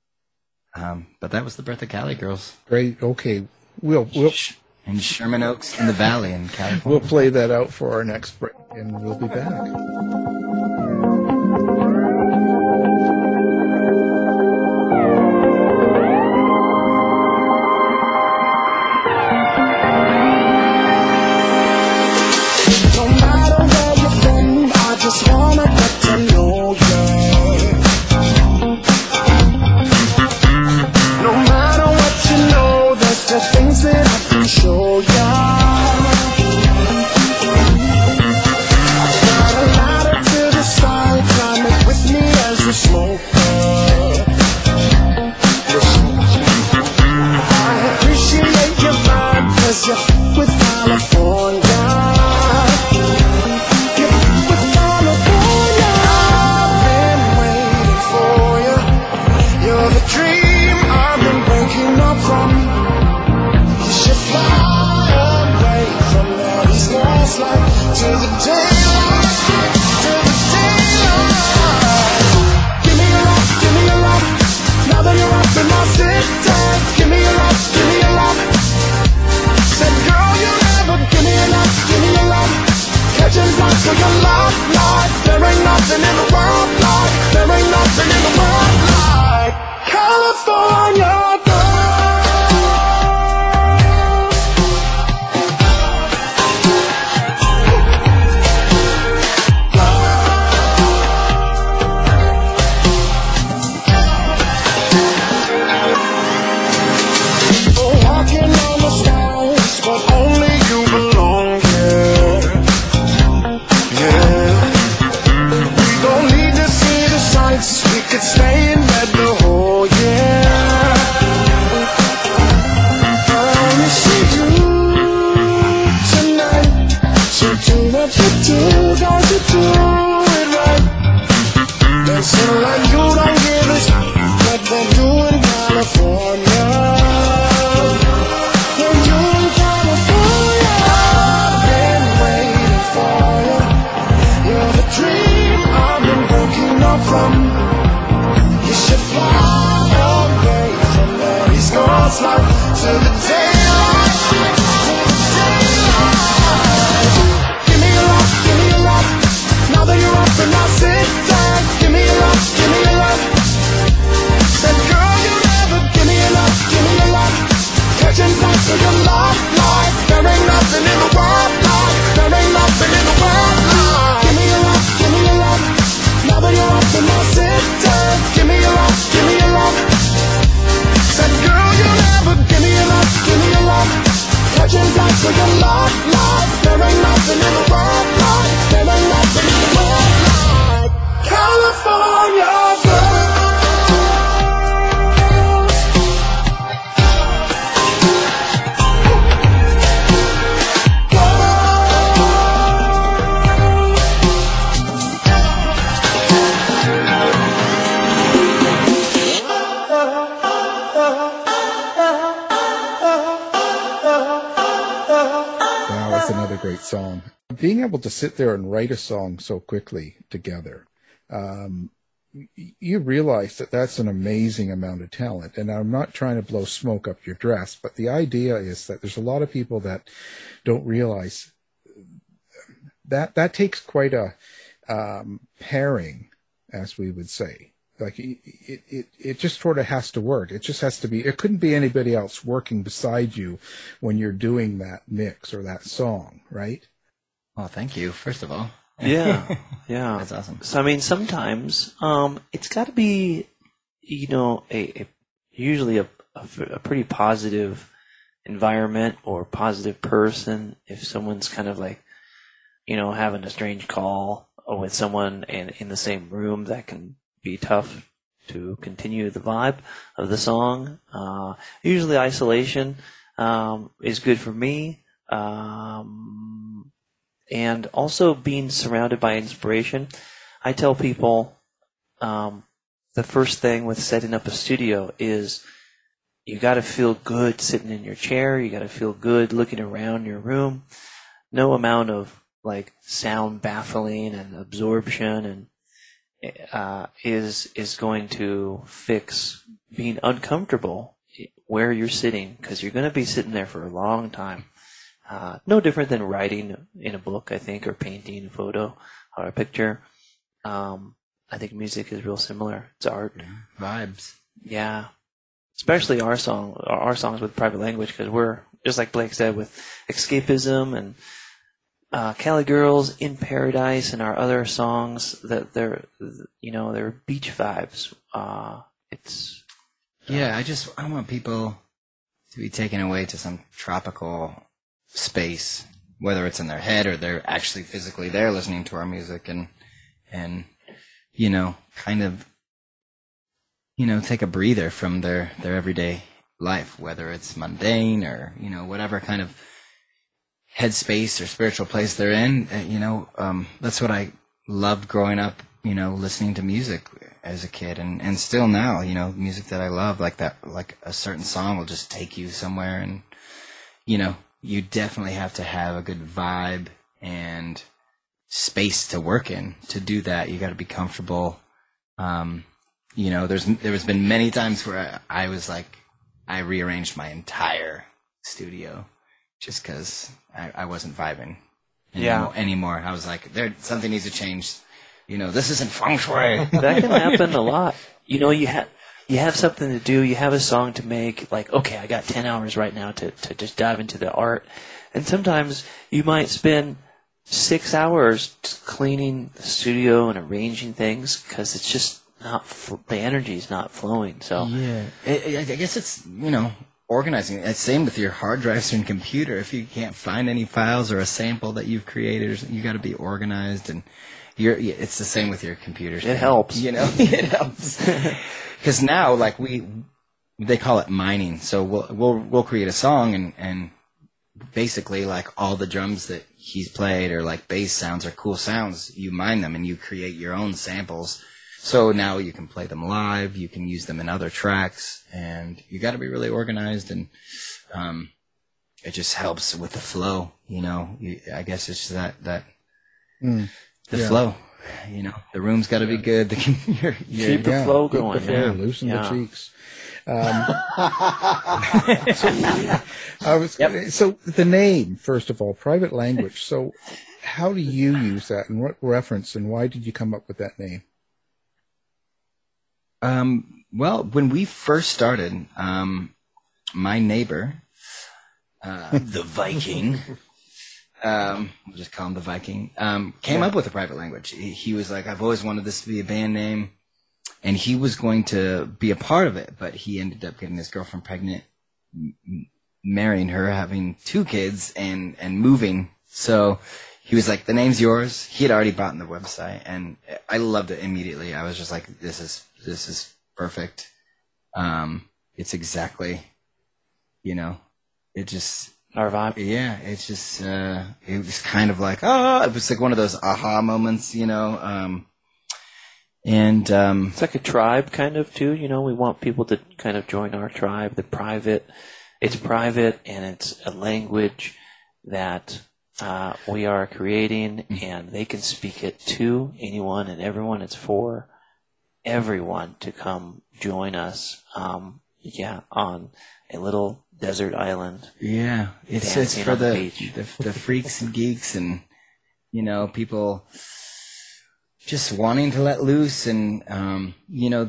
Um, but that was the birth of Cali Girls. Great. Okay. We'll, we'll in Sherman Oaks in the Valley in California. We'll play that out for our next break, and we'll be back. No matter where you've been, I just wanna get to know you. The things that I can show ya. I've got a ladder to the sky, climb it with me as we smoke. I appreciate your vibe, cause you're with California. You're with California. I've been waiting for you. You're the dream I've been waking up from. To the daylight, to the daylight. Give me your love, give me your love. Now that you're up in my city, give me your love, give me your love. Said girl, you never give me enough, give me your love. Catching flights for your love, Lord. There ain't nothing in the world like, there ain't nothing in the world like California girl. Stay in bed the whole year. I only see you tonight. So do what you do, don't you do it right. Dancing like you don't give a shit what they do in California. When you in California, I've been waiting for you. You're the dream I've been waking up from. Fly away from the East Coast dance like to the daylight, to the daylight. Give me your love, give me your love. Now that you're up and I sit down, give me your love, give me your love. Said girl, you never give me your love, give me your love. Catching flights with your love life. There ain't nothing in the world like, there ain't nothing in the world like. Give me your love, give me your love. Now that you're up and I sit down, give me your love, give me your love. Said girl, you never give me your love, give me your love. Catching flights with your love life. There ain't nothing in the world like, there ain't nothing in the world like. California girl. Great song. Being able to sit there and write a song so quickly together, um, you realize that that's an amazing amount of talent. And I'm not trying to blow smoke up your dress, but the idea is that there's a lot of people that don't realize that that takes quite a um, pairing, as we would say. Like it, it, it just sort of has to work. It just has to be, it couldn't be anybody else working beside you when you're doing that mix or that song, right? Well, thank you, first of all. Yeah, yeah. That's awesome. So, I mean, sometimes um, it's got to be, you know, a, a usually a, a, a pretty positive environment or positive person. If someone's kind of like, you know, having a strange call with someone in, in the same room, that can be tough to continue the vibe of the song. Uh, usually isolation um, is good for me. Um, and also being surrounded by inspiration. I tell people um, the first thing with setting up a studio is you got to feel good sitting in your chair. You got to feel good looking around your room. No amount of like sound baffling and absorption and Uh, is is going to fix being uncomfortable where you're sitting, because you're going to be sitting there for a long time. Uh, no different than writing in a book, I think, or painting a photo or a picture. Um, I think music is real similar. It's art. Yeah. Vibes. Yeah. Especially our song, our songs with private language, because we're, just like Blake said, with escapism and Uh, Cali Girls, In Paradise, and our other songs, that they're, you know, they're beach vibes. Uh, it's uh, yeah. I just I want people to be taken away to some tropical space, whether it's in their head or they're actually physically there listening to our music, and and you know, kind of, you know, take a breather from their their everyday life, whether it's mundane or, you know, whatever kind of headspace or spiritual place they're in. You know, um, that's what I loved growing up, you know, listening to music as a kid, and, and still now, you know, music that I love, like that, like a certain song will just take you somewhere, and, you know, you definitely have to have a good vibe and space to work in. To do that, you got to be comfortable. Um, you know, there's, there's been many times where I, I was like, I rearranged my entire studio just because I, I wasn't vibing anymore, yeah. anymore. I was like, there, something needs to change. You know, this isn't feng shui. That can happen a lot. You know, you have you have something to do. You have a song to make. Like, okay, I got ten hours right now to, to just dive into the art. And sometimes you might spend six hours cleaning the studio and arranging things because it's just not, the energy is not flowing. So yeah, I, I guess it's, you know, organizing. It's same with your hard drives and computer. If you can't find any files or a sample that you've created, you got to be organized. And you're, it's the same with your computers. It helps. You know, it helps. Because now, like, we, they call it mining. So we'll we'll we'll create a song, and and basically, like, all the drums that he's played or like bass sounds or cool sounds, you mine them and you create your own samples. So now you can play them live, you can use them in other tracks, and you got to be really organized, and um, it just helps with the flow. You know, you, I guess it's that that mm, the yeah. flow. You know, the room's got to be good. The, you're, you're, Keep the yeah. flow going. Keep the flow, yeah. loosen yeah. the cheeks. Um, so, I was, yep. so the name, first of all, private language. So how do you use that, and what reference, and why did you come up with that name? Um, well, when we first started, um, my neighbor, uh, the Viking, um, we'll just call him the Viking, um, came yeah. up with a private language. He, he was like, I've always wanted this to be a band name. And he was going to be a part of it, but he ended up getting his girlfriend pregnant, m- marrying her, having two kids, and, and moving. So he was like, the name's yours. He had already bought the website, and I loved it immediately. I was just like, this is this is perfect. Um, it's exactly, you know, it just... Our vibe. Yeah, it's just, uh, it was kind of like, oh, it was like one of those aha moments, you know, um... And um, it's like a tribe kind of too, you know, we want people to kind of join our tribe. The private, it's private and it's a language that uh, we are creating, and they can speak it to anyone and everyone. It's for everyone to come join us, um, yeah, on a little desert island. Yeah, it's, it's for the, the, the, the freaks and geeks and, you know, people... just wanting to let loose, and um, you know,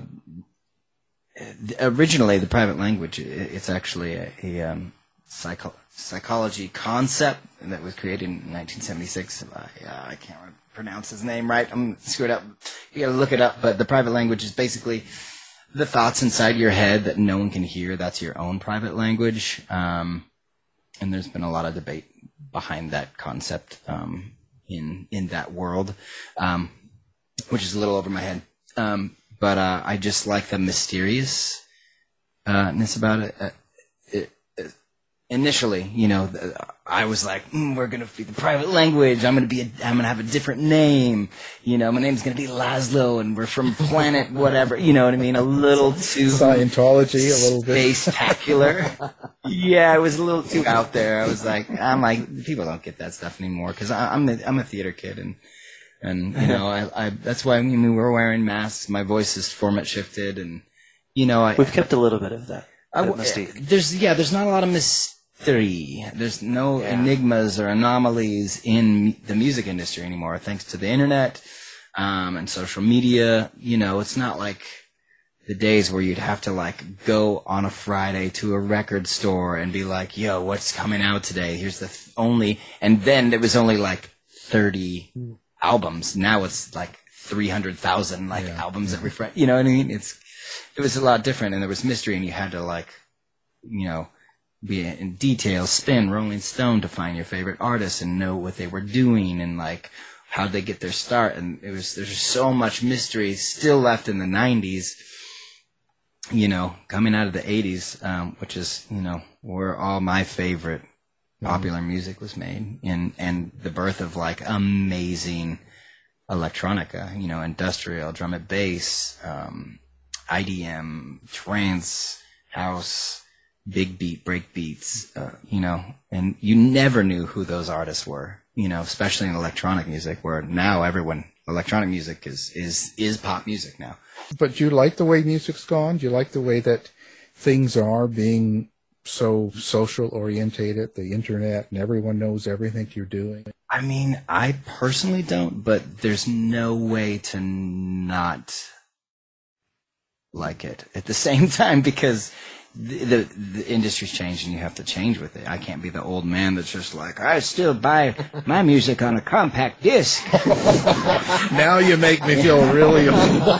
originally the private language, it's actually a, a um, psycho- psychology concept that was created in nineteen seventy-six. I, uh, I can't pronounce his name right. I'm screwed up. You got to look it up. But the private language is basically the thoughts inside your head that no one can hear. That's your own private language. Um, and there's been a lot of debate behind that concept um, in in that world. Um, which is a little over my head. Um, but uh, I just like the mysteriousness about it. Uh, it, it. Initially, you know, the, I was like, mm, we're going to be the private language. I'm going to be, a, I'm going to have a different name. You know, my name's going to be Laszlo, and we're from planet whatever. You know what I mean? A little too Scientology, a little bit spectacular. Yeah, it was a little too out there. I was like, I'm like, people don't get that stuff anymore because I'm a, I'm a theater kid, and. And, you know, I, I, that's why when we were wearing masks, my voice is format shifted, and, you know, I... We've kept a little bit of that, that I, mystique. There's, yeah, there's not a lot of mystery. There's no yeah. enigmas or anomalies in the music industry anymore, thanks to the internet, um, and social media. You know, it's not like the days where you'd have to, like, go on a Friday to a record store and be like, yo, what's coming out today? Here's the th- only... And then it was only, like, thirty... Mm. albums. Now it's like three hundred thousand like yeah, albums yeah. every Friday. You know what I mean? It's it was a lot different, and there was mystery, and you had to like, you know, be in detail, spin Rolling Stone to find your favorite artist and know what they were doing and like how'd they get their start. And it was there's so much mystery still left in the nineties. You know, coming out of the eighties, um, which is you know where all my favorite popular music was made, and and the birth of like amazing electronica, you know, industrial, drum and bass, um, I D M, trance, house, big beat, break beats, uh, you know, and you never knew who those artists were, you know, especially in electronic music, where now everyone, electronic music is is is pop music now. But do you like the way music's gone? Do you like the way that things are being so social orientated, the internet, and everyone knows everything you're doing? I mean, I personally don't, but there's no way to not like it at the same time, because the, the, the industry's changed and you have to change with it. I can't be the old man that's just like, I still buy my music on a compact disc. Now you make me feel really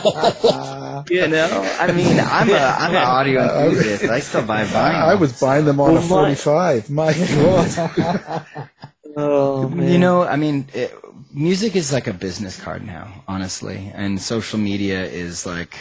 You know, I mean, I'm a I'm an audio enthusiast. I still buy vinyl. I was buying them on a forty-five. My God. Oh, man. You know, I mean, it, music is like a business card now, honestly, and social media is like,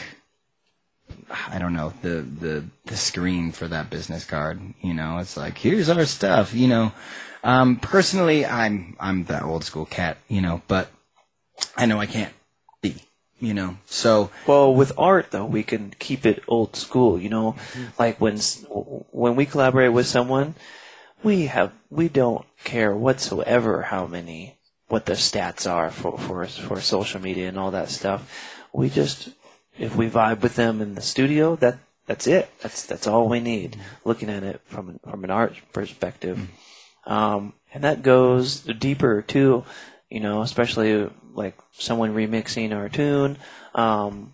I don't know, the the the screen for that business card. You know, it's like, here's our stuff. You know, um, personally, I'm I'm that old school cat. You know, but I know I can't be. You know, so well with art though we can keep it old school. You know, mm-hmm. like when when we collaborate with someone, we have we don't care whatsoever how many what the stats are for for for social media and all that stuff. We just if we vibe with them in the studio, that that's it. That's that's all we need. Looking at it from from an art perspective, um, and that goes deeper too. You know, especially like someone remixing our tune. Um,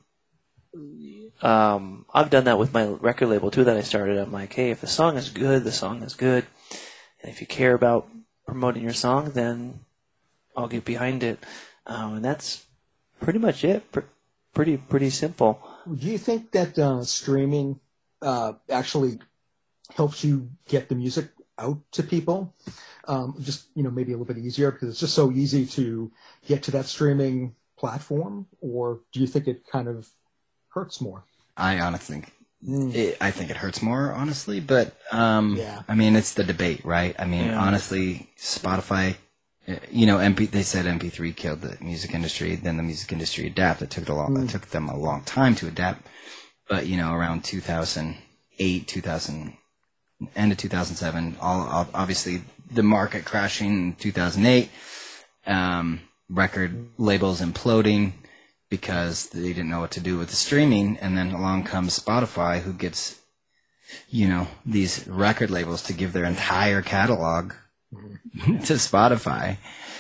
um, I've done that with my record label too. That I started. I'm like, hey, if the song is good, the song is good, and if you care about promoting your song, then I'll get behind it. Um, and that's pretty much it. Pr- pretty pretty simple. Do you think that uh, streaming uh, actually helps you get the music out to people? Um, just, you know, maybe a little bit easier because it's just so easy to get to that streaming platform? Or do you think it kind of hurts more? I honestly think mm. it, I think it hurts more, honestly. But, um, yeah. I mean, it's the debate, right? I mean, yeah. honestly, Spotify... You know, M P, they said M P three killed the music industry. Then the music industry adapted. It took a long, mm. it took them a long time to adapt. But you know, around two thousand eight, two thousand, end of two thousand seven, all obviously the market crashing in two thousand eight, um, record labels imploding because they didn't know what to do with the streaming. And then along comes Spotify, who gets, you know, these record labels to give their entire catalog to Spotify.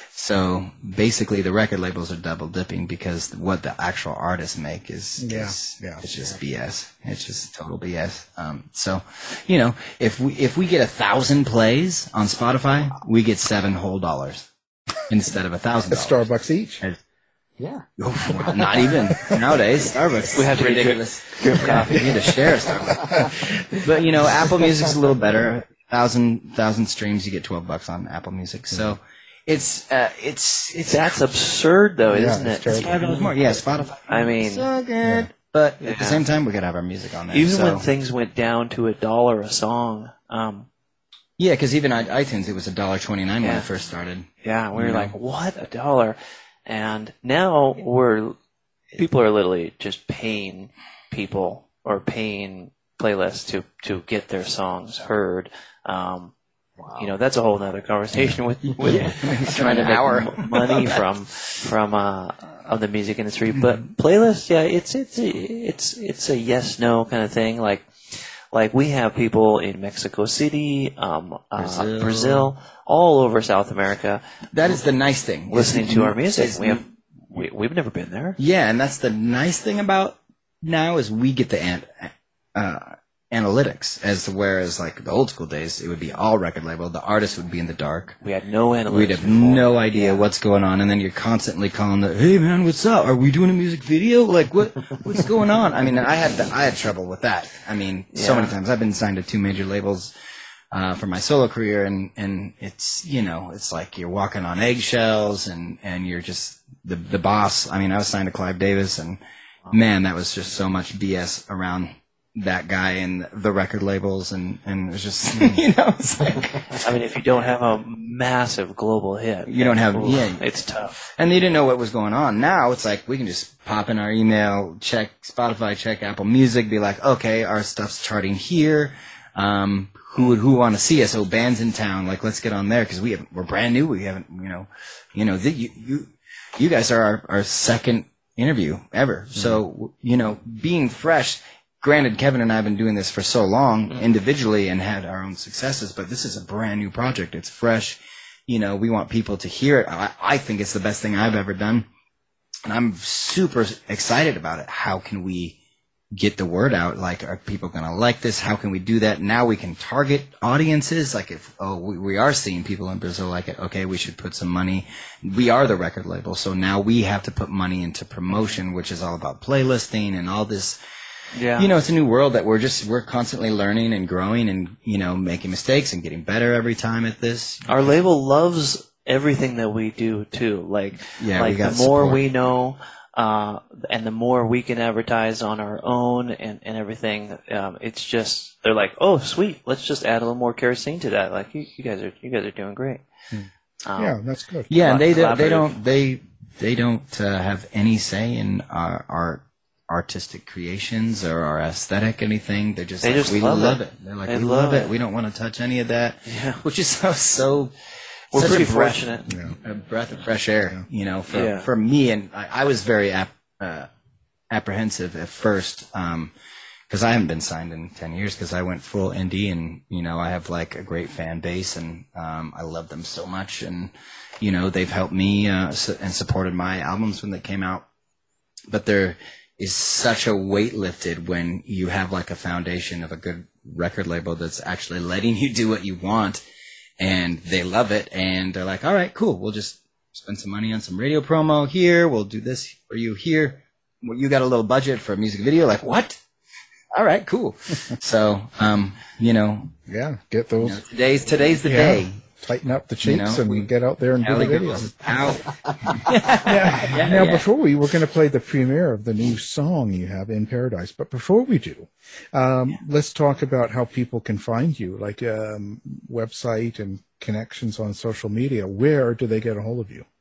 So basically the record labels are double dipping because what the actual artists make is, yeah, is yeah, it's just yeah. B S. It's just total B S. Um, so, you know, if we if we get a thousand plays on Spotify, we get seven whole dollars instead of a thousand dollars. Starbucks each. Yeah. Oh, not even nowadays. Starbucks. We have to ridiculous. Drip coffee. We need to share Starbucks. But you know, Apple Music's a little better. Thousand thousand streams, you get twelve bucks on Apple Music. So it's uh, it's it's that's absurd, though, yeah, isn't it? It's five dollars more. Yeah, Spotify. I mean, so good. Yeah. But yeah. at the same time, we gotta have our music on there. Even so. when things went down to a dollar a song. Um, yeah, because even on iTunes, it was a dollar twenty nine when Yeah. it first started. yeah, we were You know? like, what, a dollar? And now we're people are literally just paying people or paying playlists to to get their songs heard. Um, Wow. You know, that's a whole other conversation with, with Yeah. trying to make hour. m- money from from uh, of the music industry. But playlists, yeah, it's it's it's it's a yes no kind of thing. Like like we have people in Mexico City, um, uh, Brazil. Brazil, all over South America. That is the nice thing. Listening to our music, It's- we have we, we've never been there. Yeah, and that's the nice thing about now is we get the an, uh, analytics, as to whereas like the old school days, it would be all record label. The artist would be in the dark. We had no analytics. We'd have before. no idea what's going on, and then you're constantly calling the, hey man, what's up? Are we doing a music video? Like what what's going on? I mean, I had the, I had trouble with that. I mean, so Yeah. many times I've been signed to two major labels uh, for my solo career, and and it's you know it's like you're walking on eggshells, and and you're just the the boss. I mean, I was signed to Clive Davis, and man, that was just so much B S around that guy and the record labels, and, and it was just, you know, it's like... I mean, if you don't have a massive global hit, You don't have... oof, yeah, it's tough. And they didn't know what was going on. Now, it's like, we can just pop in our email, check Spotify, check Apple Music, be like, okay, our stuff's charting here, um, who would, who want to see us? Oh, bands in town, like, let's get on there, because we have, we're brand new, we haven't, you know, you know, the, you, you, you guys are our, our second interview ever, so, you know, being fresh... Granted, Kevin and I have been doing this for so long individually and had our own successes, but this is a brand new project. It's fresh. You know, we want people to hear it. I, I think it's the best thing I've ever done. And I'm super excited about it. How can we get the word out? Like, are people going to like this? How can we do that? Now we can target audiences. Like if, oh, we, we are seeing people in Brazil like it. Okay, we should put some money. We are the record label. So now we have to put money into promotion, which is all about playlisting and all this. Yeah. You know, it's a new world that we're just, we're constantly learning and growing and, you know, making mistakes and getting better every time at this. Our label loves everything that we do too. Like, Yeah, like we got the more support. we know, uh, and the more we can advertise on our own and, and everything, um, it's just, they're like, oh, sweet, let's just add a little more kerosene to that. Like, you, you guys are, you guys are doing great. Um, Yeah, that's good. Yeah, and they don't, they collaborative. don't, they, they don't uh, have any say in our, our artistic creations or our aesthetic anything. They're just They like, just we love love it. it. They're like, They we love love it. it. We don't want to touch any of that. Yeah. Which is so, so We're such pretty a breath, fortunate. Yeah. a breath of fresh air, you know, for, Yeah. for me. And I, I was very ap- uh, apprehensive at first, um, because I haven't been signed in ten years because I went full indie, and you know I have like a great fan base, and um, I love them so much, and you know they've helped me uh, su- and supported my albums when they came out. But there is such a weight lifted when you have like a foundation of a good record label that's actually letting you do what you want, and they love it, and they're like, all right, cool, we'll just spend some money on some radio promo here, we'll do this for you here, well, you got a little budget for a music video, like, what? All right, cool. So, um, you know. Yeah, get those. You know, today's, today's the yeah. day. Tighten up the cheeks you know, and we get out there and do the videos. Out. yeah. yeah, Now, yeah. before we, we're going to play the premiere of the new song you have, In Paradise. But before we do, um, yeah. let's talk about how people can find you, like um, website and connections on social media. Where do they get a hold of you?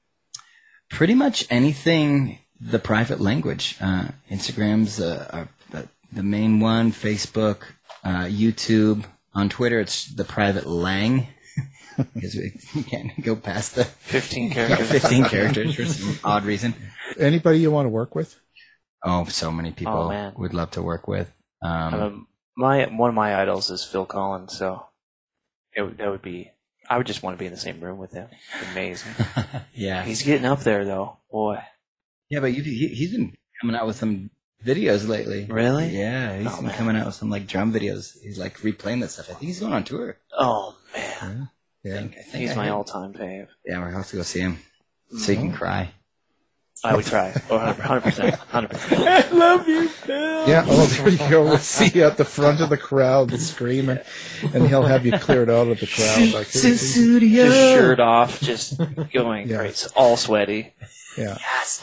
Pretty much anything, the private language. Uh, Instagram's uh, are the, the main one, Facebook, uh, YouTube. On Twitter, it's the private lang. Because we can't go past the fifteen characters. fifteen characters for some odd reason. Anybody you want to work with? Oh, so many people oh, man. would love to work with. Um, um, my one of my idols is Phil Collins, so it that would be. I would just want to be in the same room with him. Amazing. yeah, he's getting up there though, boy. Yeah, but you, he, he's been coming out with some videos lately. Really? Yeah, he's oh, been man. coming out with some like drum videos. He's like replaying that stuff. I think he's going on tour. Oh man. Yeah, I think, I think he's I my heard. all-time fave. Yeah, we'll have to go see him so you can cry. I would try. one hundred percent. one hundred percent. I love you, Phil. Yeah, oh, there you go. We'll see you at the front of the crowd screaming, and he'll have you cleared out of the crowd. Like, just shirt off, just going Yeah. great, all sweaty. Yeah. Yes.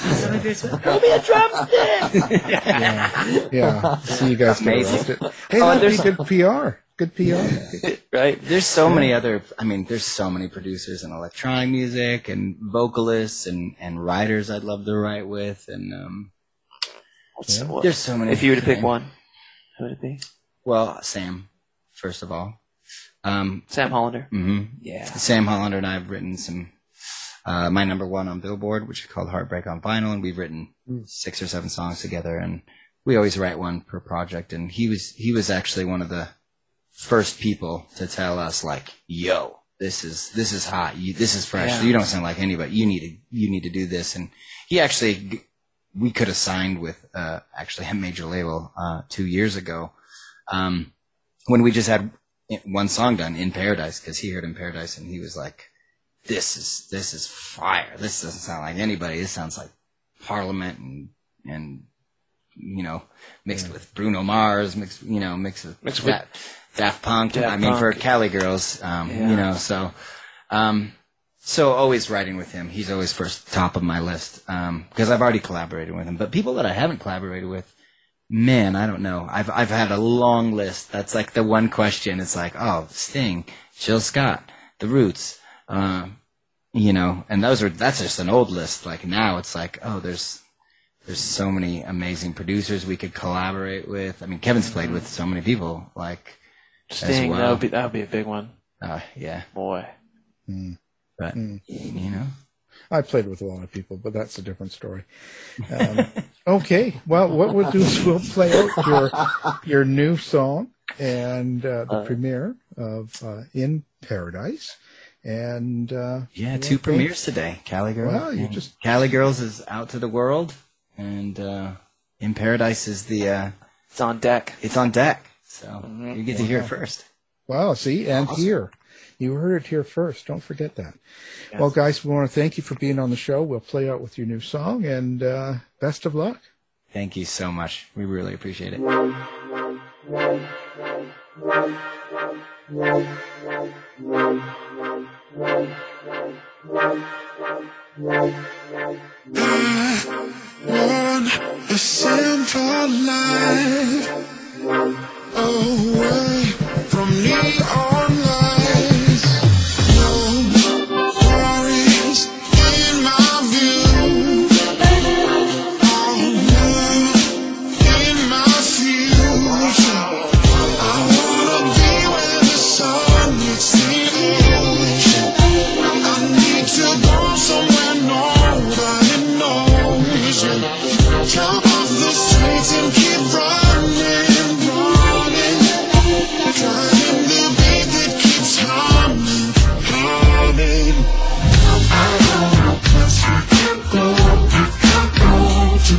Throw me a drumstick. yeah. Yeah. See you guys get Amazing. arrested. Hey, Oh, that'd be there's- good P R. Good P R. Right? There's so many other, I mean, there's so many producers in electronic music and vocalists and, and writers I'd love to write with. And um, What's, Yeah. what, there's so many. if you were to pick and- one, who would it be? Well, Sam, first of all. Um, Sam Hollander. hmm Yeah. Sam Hollander and I have written some, uh, my number one on Billboard, which is called Heartbreak on Vinyl, and we've written six or seven songs together, and we always write one per project. And he was he was actually one of the first people to tell us, like, yo, this is this is hot, you, this is fresh, Yeah. you don't sound like anybody, you need to you need to do this. And he actually, we could have signed with uh, actually a major label uh, two years ago, um, when we just had one song done, In Paradise, because he heard In Paradise and he was like, this is this is fire, this doesn't sound like anybody, this sounds like Parliament and and you know, mixed Yeah. with Bruno Mars, mixed you know, mixed with Mixed with that. Daft Punk. Daft I mean, for Punk. Cali girls, um, Yeah. you know, so, um, so always writing with him. He's always first top of my list, um, because I've already collaborated with him. But people that I haven't collaborated with, man, I don't know. I've, I've had a long list. That's like the one question. It's like, oh, Sting, Jill Scott, The Roots, um, you know, and those are, that's just an old list. Like now it's like, oh, there's, there's so many amazing producers we could collaborate with. I mean, Kevin's played with so many people, like, Sting, well. that would be that would be a big one. Uh, yeah, Boy. but Mm. you know, I played with a lot of people, but that's a different story. Um, okay, well, what we'll do is we'll play out your your new song and uh, the Uh, premiere of uh, In Paradise. And uh, yeah, yeah, two thanks. premieres today. Cali Girls. Well, you and just- Cali Girls is out to the world, and uh, In Paradise is the uh, It's on deck. it's on deck. So Mhm. you get to hear it Wow. first. Wow, see, and here. You heard it here first. Don't forget that. Yes. Well, guys, we want to thank you for being on the show. We'll play out with your new song, and uh, best of luck. Thank you so much. We really appreciate it. Want a simple life away from neon lights. No worries in my view. All love in my future. I wanna be where the sun meets the ocean. I need to go somewhere nobody knows. Jump off the streets and keep running.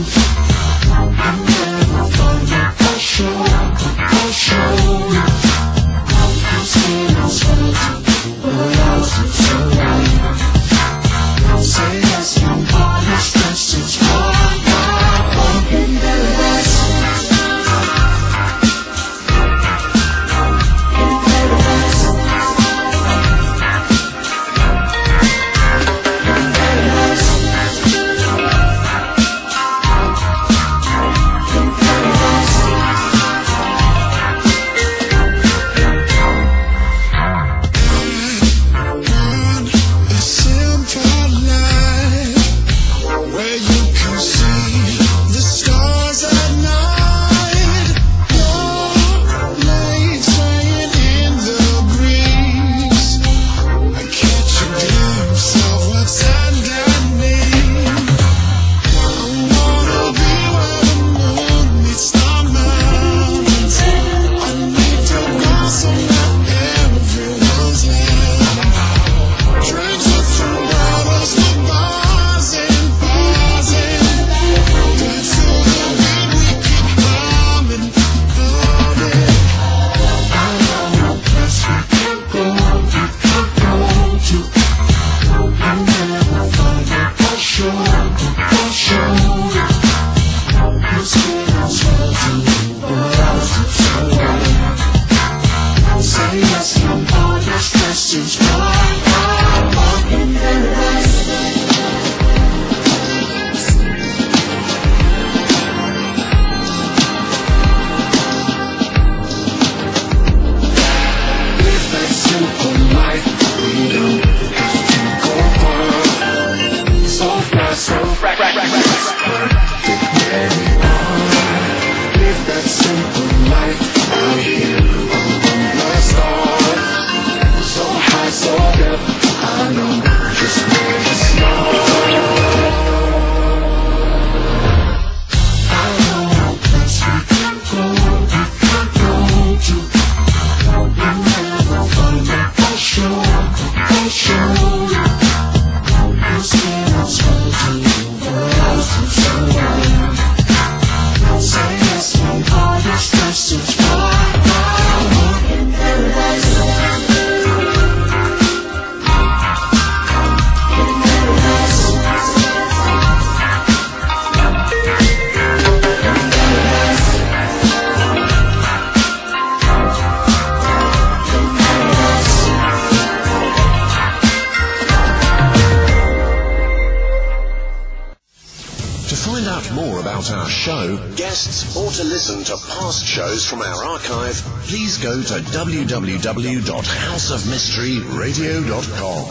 From our archive, please go to w w w dot house of mystery radio dot com.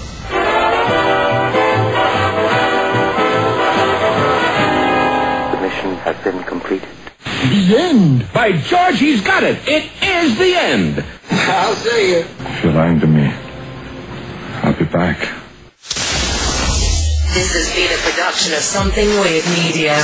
The mission has been completed. The end! By George, he's got it! It is the end! I'll see you. If you're lying to me, I'll be back. This has been a production of Something Weird Media.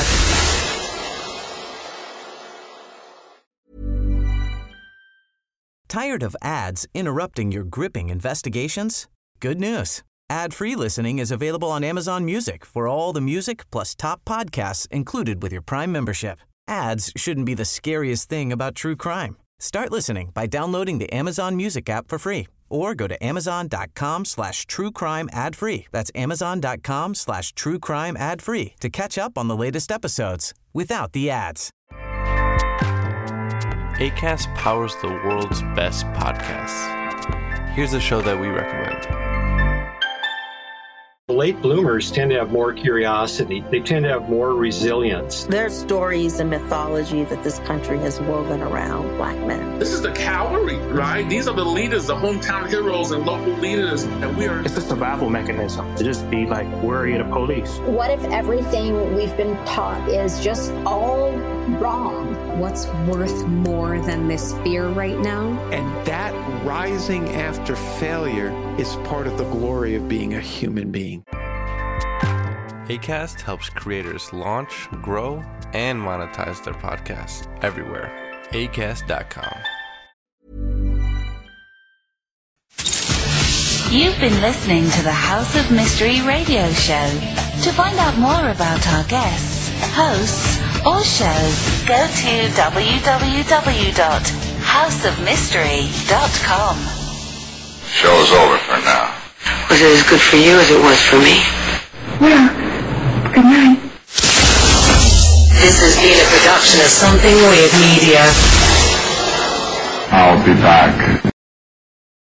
Tired of ads interrupting your gripping investigations? Good news. Ad-free listening is available on Amazon Music for all the music plus top podcasts included with your Prime membership. Ads shouldn't be the scariest thing about true crime. Start listening by downloading the Amazon Music app for free or go to amazon.com slash true crime ad free. That's amazon.com slash true crime ad free to catch up on the latest episodes without the ads. Acast powers the world's best podcasts. Here's a show that we recommend. Late bloomers tend to have more curiosity. They tend to have more resilience. There are stories and mythology that this country has woven around black men. This is the cavalry, right? These are the leaders, the hometown heroes and local leaders. And we are. It's a survival mechanism to just be like worried of police. What if everything we've been taught is just all wrong? What's worth more than this fear right now? And that rising after failure is part of the glory of being a human being. Acast helps creators launch, grow, and monetize their podcasts everywhere. acast dot com. You've been listening to the House of Mystery radio show. To find out more about our guests, hosts, or shows, go to w w w dot house of mystery dot com. Show's over for now. Was it as good for you as it was for me? Well, good night. This has been a production of Something Weird Media. I'll be back.